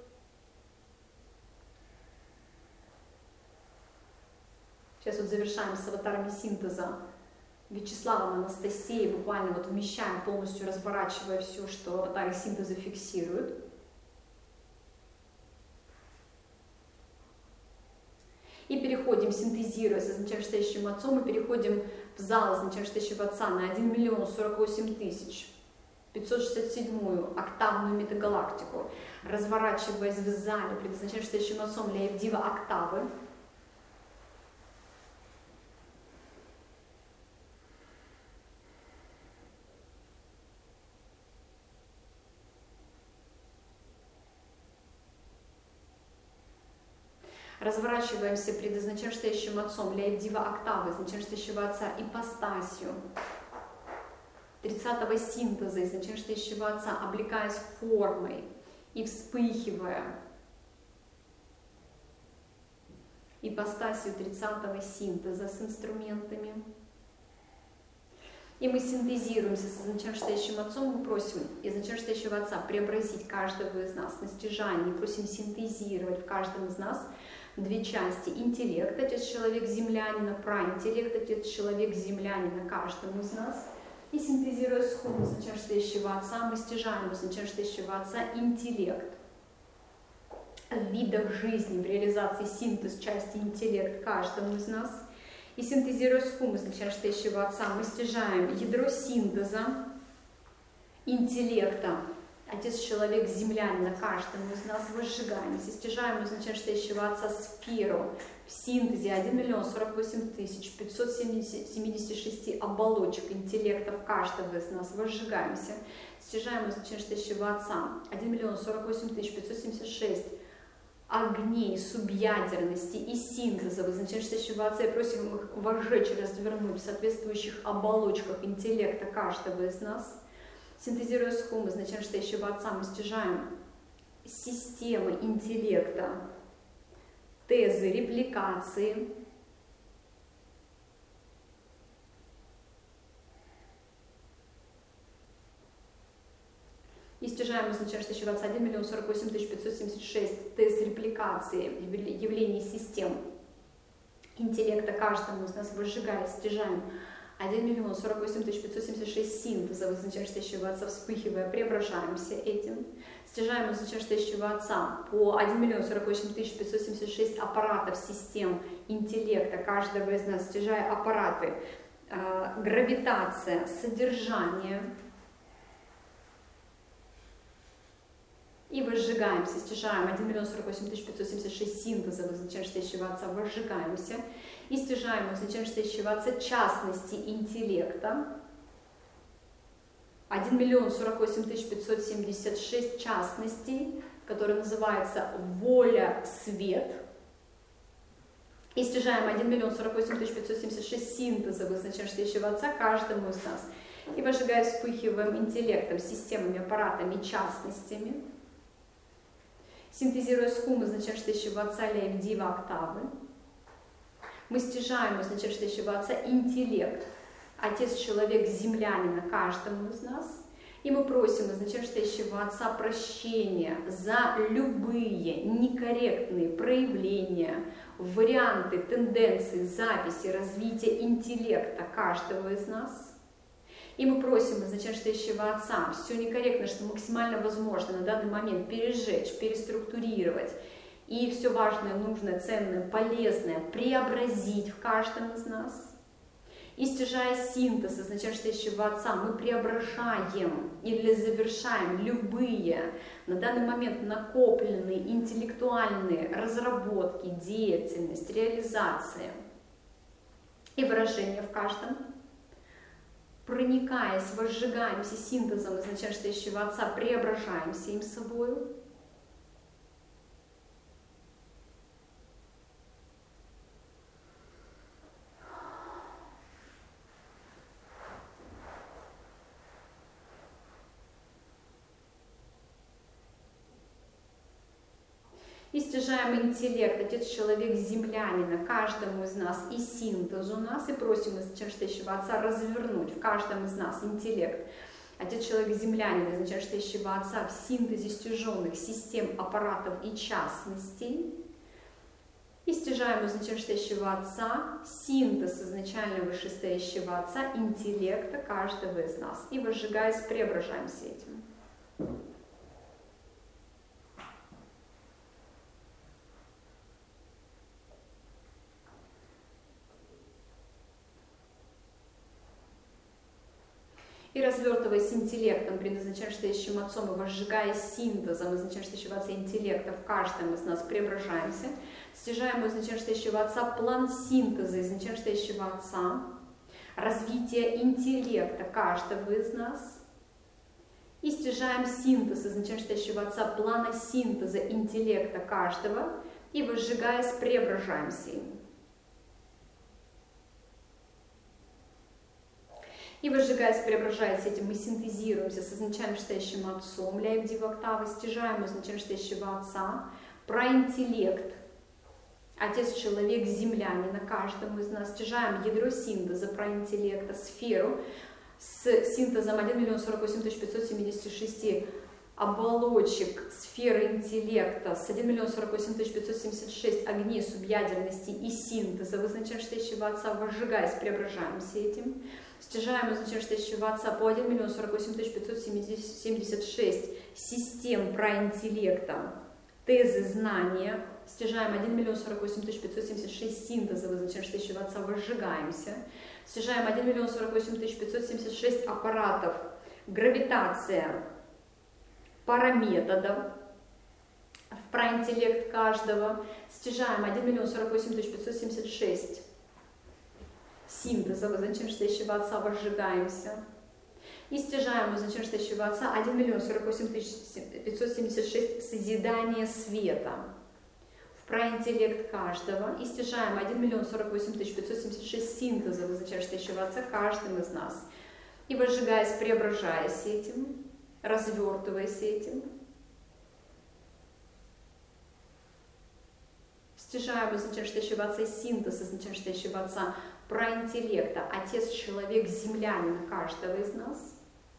Сейчас вот завершаем с аватарами синтеза Вячеславом, Анастасией, буквально вот вмещаем, полностью разворачивая все, что аватары синтеза фиксируют. И переходим, синтезируя с изначальным Отцом, мы переходим в зал изначального Отца на один миллион сорок восемь тысяч пятьсот шестьдесят седьмую октавную метагалактику, разворачиваясь в зале пред изначальным Отцом Леевдива октавы. Разворачиваемся пред изначальным Отцом Леевдива октавы, изначального Отца ипостасью тридцатого синтеза изначального Отца, облекаясь формой и вспыхивая ипостасью тридцатого синтеза с инструментами. И мы синтезируемся с изначальным Отцом, мы просим изначального Отца преобразить каждого из нас на стяжание, просим синтезировать в каждом из нас две части: интеллект, Отец человек землянина, праинтеллект, Отец человек землянина каждому из нас. И синтезируя с хум изначального Отца, мы стяжаем изначального Отца интеллект в видах жизни, в реализации синтез части интеллект каждому из нас. И синтезируя с хум изначального Отца, мы стяжаем ядро синтеза интеллекта, Отец человек землянина каждому из нас, возжигаем, и стяжаем изначального Отца сферу в синтезе один миллион сорок восемь тысяч пятьсот семьдесят шесть оболочек интеллектов каждого из нас, возжигаемся, стяжаем изначального Отца один миллион сорок восемь тысяч пятьсот семьдесят шесть огней субъядерности и синтеза в изначального Отца, и просим их возжечь, развернуть в соответствующих оболочках интеллекта каждого из нас. Синтезируя с хум изначального Отца, мы стяжаем системы интеллекта, тезы, репликации, и стяжаем изначального Отца один миллион сорок восемь тысяч пятьсот семьдесят шесть тез репликации явлений систем интеллекта каждому из нас, возжигая, стяжаем один миллион сорок восемь тысяч пятьсот семьдесят шесть синтезов изначального Отца, вспыхивая, преображаемся этим. Стяжаем изначального Отца по один миллион сорок восемь тысяч пятьсот семьдесят шесть аппаратов систем интеллекта каждого из нас, стяжая аппараты, э, гравитация, содержание. И возжигаемся, стяжаем один миллион сорок восемь тысяч пятьсот семьдесят шесть синтезов изначального Отца, возжигаемся. И стяжаем изначального Отца частности интеллекта один миллион сорок восемь тысяч пятьсот семьдесят шесть частностей, которые называется воля свет. И стяжаем один миллион сорок восемь тысяч пятьсот семьдесят шесть синтезов изначального Отца каждому из нас. И возжигая, вспыхиваем интеллектом, системами, аппаратами, частностями. Синтезируя с хум изначального Отца Леевдива октавы, мы стяжаем изначального Отца интеллект, Отец человек землянина каждому из нас, и мы просим изначального Отца прощения за любые некорректные проявления, варианты, тенденции, записи, развития интеллекта каждого из нас. И мы просим изначального Отца все некорректно, что максимально возможно на данный момент пережечь, переструктурировать, и все важное, нужное, ценное, полезное преобразить в каждом из нас. И стяжая синтез изначального Отца, мы преображаем или завершаем любые на данный момент накопленные интеллектуальные разработки, деятельность, реализация и выражение в каждом. Проникаясь, возжигаемся синтезом изначального Отца, преображаемся им собою. И стяжаем интеллект, Отец, человек, землянина, каждому из нас и синтез у нас, и просим изначальствующего Отца развернуть в каждом из нас интеллект. Отец, человек, землянин, изначальствующего Отца в синтезе стяженных систем, аппаратов и частностей. И стяжаем изначальствующего Отца синтез изначально вышестоящего Отца, интеллекта каждого из нас. И возжигаясь, преображаемся этим. И развертываясь интеллектом, предназначающим Отцом, и возжигая синтезом изначальствующего Отца интеллекта в каждом из нас, преображаемся, стяжаем у изначальствующего Отца план синтеза изначальствующего Отца, развитие интеллекта каждого из нас, и стяжаем синтез изначальствующего Отца, плана синтеза интеллекта каждого, и возжигаясь, преображаемся им. И возжигаясь, преображаясь этим, мы синтезируемся с изначально стоящим Отцом, ляем дивоктавы, стяжаем изначально стоящего Отца, про интеллект, Отец, человек, землянина, каждому из нас, стяжаем ядро синтеза про интеллекта, сферу с синтезом один миллион сорок восемь тысяч пятьсот семьдесят шесть оболочек сферы интеллекта с один миллион сорок восемь тысяч пятьсот семьдесят шесть огней субъядерности и синтеза в изначально стоящего Отца, возжигаясь, преображаемся этим. Стяжаем изначально стоящего Отца по один миллион сорок восемь тысяч пятьсот семьдесят шесть систем про интеллекта, тезы знания. Стяжаем один миллион сорок восемь тысяч пятьсот семьдесят шесть синтеза в изначально стоящего Отца, возжигаемся. Стяжаем один миллион сорок восемь тысяч пятьсот семьдесят шесть аппаратов, гравитация, параметодов в проинтеллект каждого. Стяжаем один миллион сорок восемь тысяч пятьсот семьдесят шесть синтеза в изначально стоящего Отца, возжигаемся. И стяжаем в изначально стоящего Отца один миллион сорок восемь тысяч пятьсот семьдесят шесть созидания света в проинтеллект каждого. И стяжаем один миллион сорок восемь тысяч пятьсот семьдесят шесть синтеза в изначально стоящего Отца каждым из нас. И возжигаясь, преображаясь этим, развертываясь этим, стяжаем изначально стоящего Отца синтез изначально стоящего Отца про интеллекта, Отец, человек, землянина каждого из нас.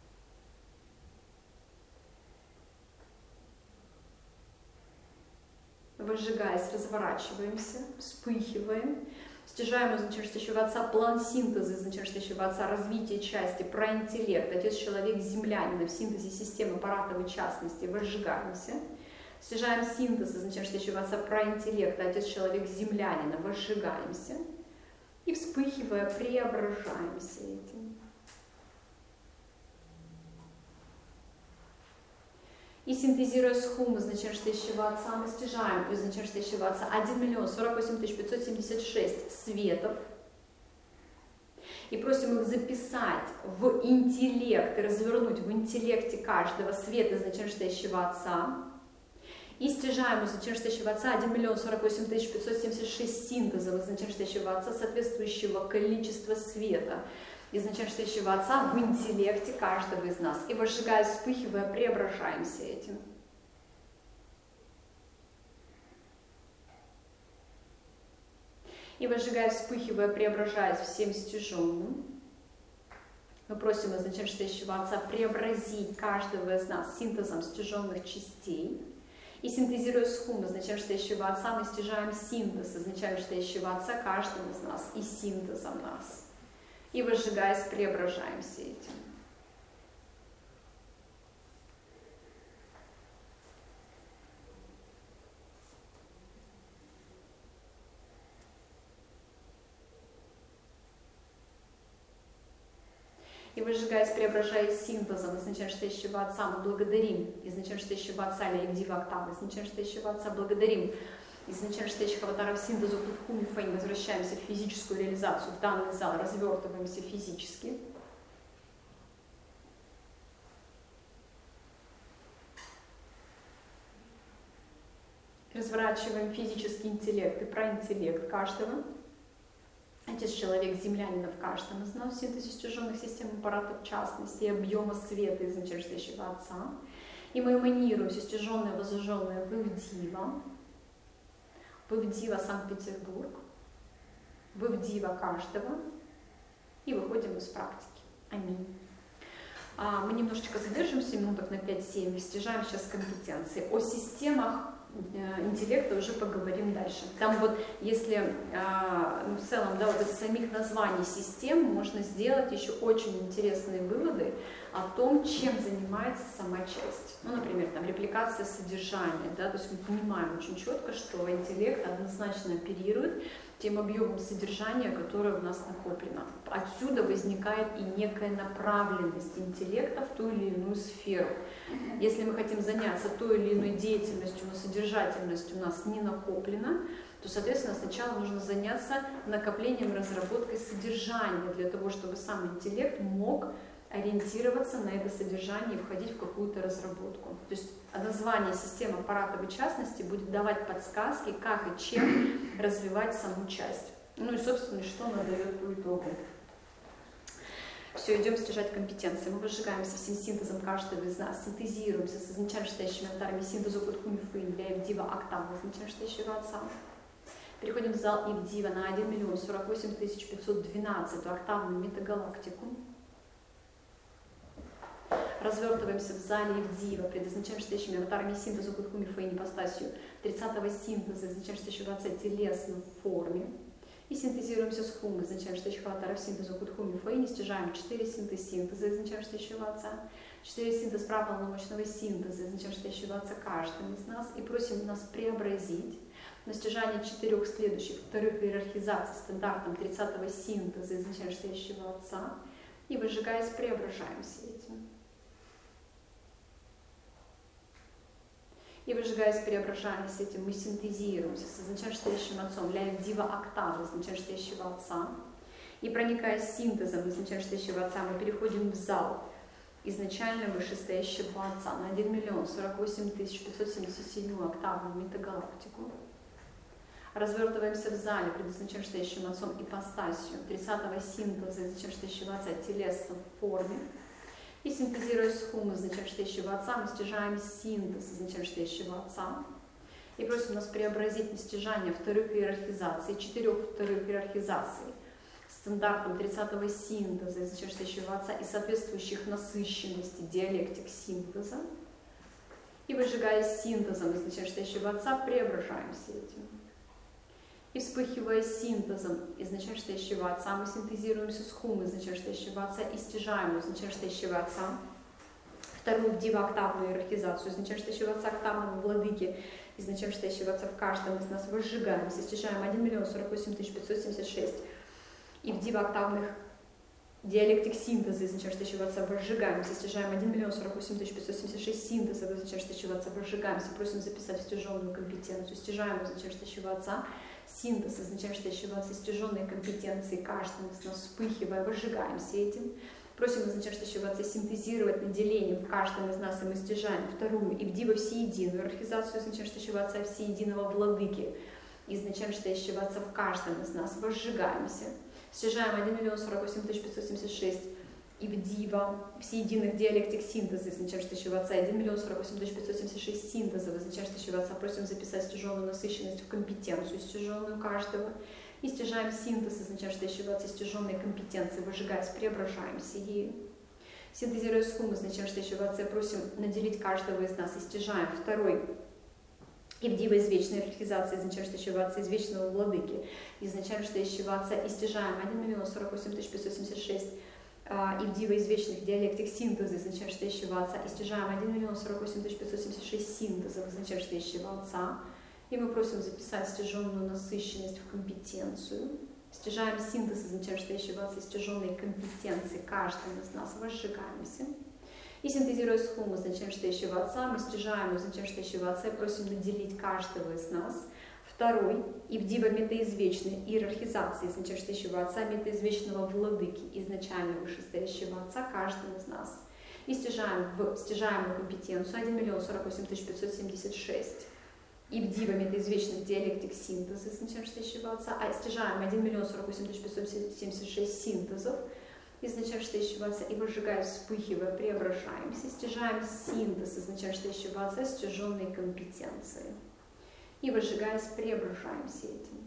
Возжигаясь, разворачиваемся, вспыхиваем. Стяжаем изначально стоящего Отца план синтеза изначально стоящего Отца, развитие части про интеллект, Отец, человек, землянина в синтезе системы аппаратов и частности. Возжигаемся. Стяжаем синтез изначально стоящего Отца про интеллект, Отец, человек, землянина. Возжигаемся. И вспыхивая, преображаемся этим. И синтезируя схум изначально стоящего Отца, мы стяжаем изначально стоящего Отца один миллион сорок восемь тысяч пятьсот семьдесят шесть светов. И просим их записать в интеллект и развернуть в интеллекте каждого свет изначально стоящего Отца. И стяжаем изначально стоящего Отца один миллион сорок восемь тысяч пятьсот семьдесят шесть синтезов изначально стоящего Отца, соответствующего количества света изначально стоящего Отца в интеллекте каждого из нас. И возжигая, вспыхивая, преображаемся этим. И возжигая, вспыхивая, преображаясь всем стяженным, мы просим изначально стоящего Отца преобразить каждого из нас синтезом стяженных частей. И синтезируя схум изначально стоящего Отца, мы стяжаем синтез изначально стоящего Отца каждым из нас и синтезом нас. И возжигаясь, преображаемся этим. И выжигаясь, преображаясь синтезом изначально стоящего Отца, мы благодарим изначально стоящего Отца, Лаевдива Октава, изначально стоящего Отца, благодарим изначально стоящих аватаров синтезу Кутхуми Фэнь, возвращаемся в физическую реализацию, в данный зал, развертываемся физически. Разворачиваем физический интеллект и проинтеллект каждого. Отец, человек, землянина в каждом из нас, в синтезе стяженных систем аппаратов, в частности, объема света изначально стоящего Отца. И мы эманируем все стяженное, возжженное в их дива. вы в дива Санкт-Петербург, вы в дива каждого, и выходим из практики. Аминь. А, мы немножечко задержимся, минуток на пять-семь, стяжаем сейчас компетенции. О системах интеллекта уже поговорим дальше. Там вот, если а, ну, в целом, да, вот из самих названий систем можно сделать еще очень интересные выводы о том, чем занимается сама часть. Ну, например, там репликация содержания, да, то есть мы понимаем очень четко, что интеллект однозначно оперирует тем объемом содержания, которое у нас накоплено. Отсюда возникает и некая направленность интеллекта в ту или иную сферу. Если мы хотим заняться той или иной деятельностью, но содержательность у нас не накоплена, то, соответственно, сначала нужно заняться накоплением, разработкой содержания, для того, чтобы сам интеллект мог ориентироваться на это содержание и входить в какую-то разработку. То есть название системы аппарата, в частности, будет давать подсказки, как и чем развивать саму часть. Ну и, собственно, что она дает по итогу. Все, идем стяжать компетенции. Мы выжигаемся всем синтезом каждого из нас, синтезируемся с изначально шестящими алтарами синтезу Кутхумифын для Евдива октавы изначально шестящего отца. Переходим в зал Евдива на один миллион сорок восемь тысяч пятьсот двенадцать октавную метагалактику. Развертываемся в зале Евдива, предназначаем шестящими алтарами синтезу Кутхумифын ипостасью тридцатого синтеза, изначально шестящего отца телесной форме. И синтезируемся с хум, изначально шестящих алтаров синтезу Кутхумифын, стяжаем четыре синтез синтеза, изначально шестящего отца, четыре синтез праполномочного синтеза, изначально шестящего отца каждым из нас, и просим нас преобразить на стяжание четырех следующих вторых иерархизаций стандартом тридцатого синтеза, изначально шестящего отца, и выжигаясь, преображаемся этим. И выжигаясь, преображаясь этим, мы синтезируемся с изначально шестящим отцом для Евдива октавы, изначально шестящего отца. И проникая синтезом изначально шестящего отца, мы переходим в зал изначально вышестоящего отца на один миллион сорок восемь тысяч пятьсот семьдесят семь октавную метагалактику. Развертываемся в зале предназначенным шестящим отцом ипостасью тридцатого синтеза изначально шестящего отца телесной форме. И синтезируя с хум изначально шестящего отца, мы стяжаем синтез изначально шестящего отца. И просим нас преобразить на стяжание вторых иерархизаций, четырех вторых иерархизаций стандартом тридцатого синтеза изначально шестящего отца и соответствующих насыщенности диалектик синтеза. И выжигая синтезом изначально шестящего отца, преображаемся этим. И вспыхивая синтезом изначально шестящего отца, мы синтезируемся с хум изначально шестящего отца и стяжаем изначально шестящего отца. Вторую дива-октавную иерархизацию изначально шестящего отца октавного владыки изначально шестящего отца в каждом из нас выжигаемся, стяжаем один миллион сорок восемь тысяч пятьсот семьдесят шесть. И в дива-октавных диалектик синтеза изначально шестящего отца выжигаемся, стяжаем один миллион сорок восемь тысяч пятьсот семьдесят шесть синтеза изначально шестящего отца выжигаемся, просим записать в стяженную компетенцию, стяжаем изначально шестящего отца. Синтез изначально шестящего отца стяженные компетенции каждым из нас, вспыхивая, выжигаемся этим. Просим изначально шестящего отца синтезировать наделение в каждом из нас, и мы стяжаем вторую и вдива всеединую иерархизацию изначально шестящего отца всеединого владыки изначально шестящего отца в каждом из нас, выжигаемся. Стяжаем один миллион сорок восемь тысяч пятьсот семьдесят шесть и вдива всеединых диалектик синтеза изначально шестящего отца один миллион сорок восемь тысяч пятьсот семьдесят шесть синтезов изначально шестящего отца. Просим записать стяженную насыщенность в компетенцию стяженную каждого. И стяжаем синтез изначально шестящего отца стяженной компетенции, выжигаясь, преображаемся ею. Синтезируя с хум изначально шестящего отца, просим наделить каждого из нас и стяжаем второй и вдива из вечной иерархизации изначально шестящего отца, из вечного владыки изначально шестящего отца, и стяжаем один миллион сорок восемь тысяч пятьсот семьдесят шесть и вдива из вечных диалектик синтеза изначально шестящего отца, и стяжаем один миллион сорок восемь тысяч пятьсот семьдесят шесть синтезов изначально шестящего отца, и мы просим записать стяженную насыщенность в компетенцию. Стяжаем синтез изначально шестящего отца, стяженные компетенции каждым из нас, возжигаемся. И синтезируя с хум изначально шестящего отца, мы стяжаем изначально шестящего отца и просим наделить каждого из нас второй и вдива метаизвечной иерархизации изначально шестящего отца, метаизвечного владыки изначально вышестоящего отца каждым из нас. И стяжаем в стяжаемую компетенцию один миллион сорок восемь тысяч пятьсот семьдесят шесть. И вдива метаизвечных диалектик синтеза изначально шестящего отца, а стяжаем один миллион сорок восемь тысяч пятьсот семьдесят шесть синтезов изначально шестящего отца и выжигая, вспыхивая, преображаемся, стяжаем синтез изначально шестящего отца стяженной компетенции. И выжигаясь, преображаемся этим.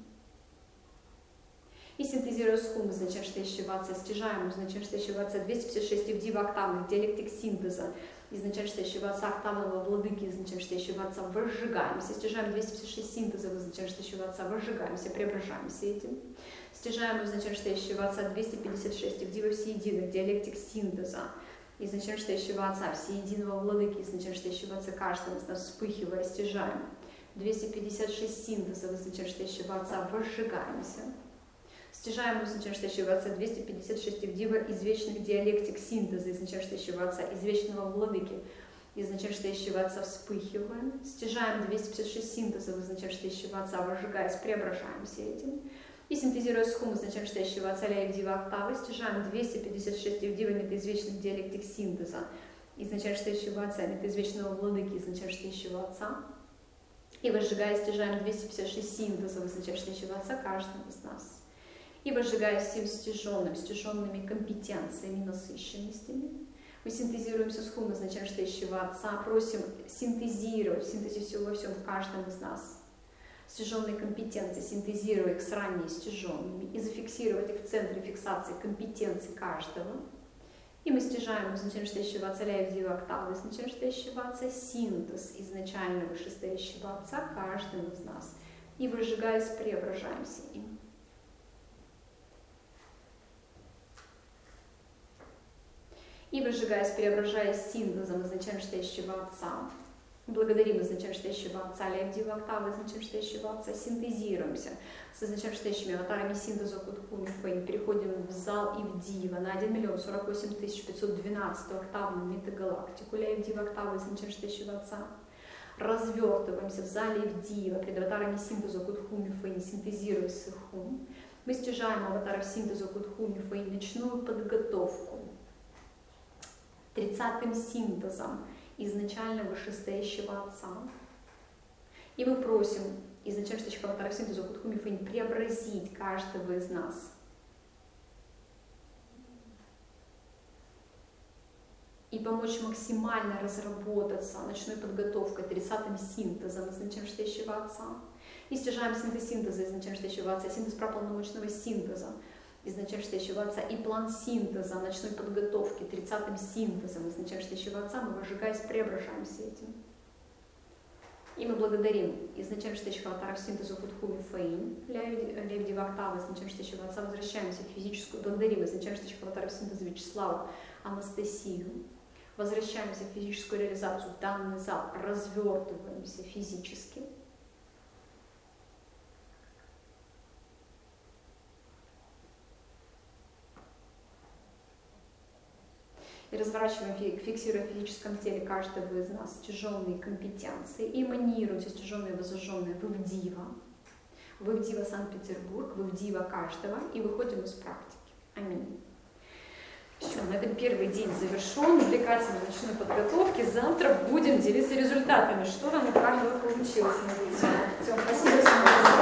И синтезируя схумы, значащие щеваться, стяжаемую, значащие щеваться двести пятьдесят шесть евдива октавных, диалектик синтеза, изначальное щеваться октавного владыки, изначальное щеваться, выжигаемся, стяжаем двести пятьдесят шесть синтезов, изначальное щеваться, выжигаемся, преображаемся этим. Стяжаемую, изначальное щеваться двести пятьдесят шесть евдивов всеединых, диалектик синтеза, изначальное щеваться всеединого владыки, изначальное щеваться каждого из нас вспыхивая, стяжаем. двести пятьдесят шесть синтезов, изначальное щеваться, выжигаемся. Стяжаем изначально щеваться двести пятьдесят шесть евдива из вечных диалектик синтеза, изначально щеваться из вечного владыки, изначально щеваться вспыхиваем. Стяжаем двести пятьдесят шесть синтезов, изначально щеваться, выжигаясь, преображаемся этим. И синтезируя схум, изначально щеваться ля евдива октавы, стяжаем двести пятьдесят шесть евдива из вечных диалектик синтеза, изначально щеваться из вечного владыки, изначально щеваться. И выжигая, стяжаем двести пятьдесят шесть синтезов, изначально щеваться каждого из нас. И выжигая всем стяженным, стяженными компетенциями, насыщенностями. Мы синтезируемся с хум, означает, что ищего Отца, просим синтезировать, в синтезе всего во всем, в каждом из нас. Стяженные компетенции, синтезируя их с ранее стяженными, и зафиксировать их в центре фиксации компетенций каждого. И мы стяжаем изначально Отца ля евдива октавы, изначально Отца синтез изначально вышестоящего Отца каждым из нас. И выжигаясь, преображаемся им. И выжигаясь, преображаясь синтезом изначально стоящего Отца, благодарим изначально стоящего Отца, ля евдива октавы, изначально стоящего Отца, синтезируемся с изначально стоящими аватарами синтеза Кутхуми Фейн, переходим в зал Ивдива на один миллион сорок восемь тысяч пятьсот двенадцать октавную метагалактику, ля евдива октавы, изначально стоящего Отца. Развертываемся в зале Ивдива пред аватарами синтеза Кутхуми Фейн, синтезируя сихум. Мы стяжаем аватаров синтеза Кутхуми Фейн ночную подготовку тридцатым синтезом изначально вышестоящего Отца. И мы просим изначально стоящего аватара синтеза Кутхуми Фейн преобразить каждого из нас. И помочь максимально разработаться ночной подготовкой тридцатым синтезом изначально стоящего Отца. И стяжаем синтез синтеза изначально стоящего Отца, синтез прополномочного синтеза изначально стоящего Отца, и план синтеза ночной подготовки тридцатым синтезом изначально стоящего Отца, мы, выжигаясь, преображаемся этим. И мы благодарим изначально стоящего аватара синтеза Кутхуми Фейн, ля евдива октавы изначально стоящего Отца, возвращаемся в физическую, благодарим изначально стоящего аватара синтеза Вячеславу, Анастасию, возвращаемся в физическую реализацию, в данный зал, развертываемся физически. И разворачиваем, фиксируя в физическом теле каждого из нас стяженные компетенции, и эманируем все стяженные и возжженные в Ивдива, в Ивдива Санкт-Петербург, в Ивдива каждого, и выходим из практики. Аминь. Все, на этом первый день завершен, увлекательной ночной подготовки. Завтра будем делиться результатами, что там у каждого получилось. Все, спасибо всем.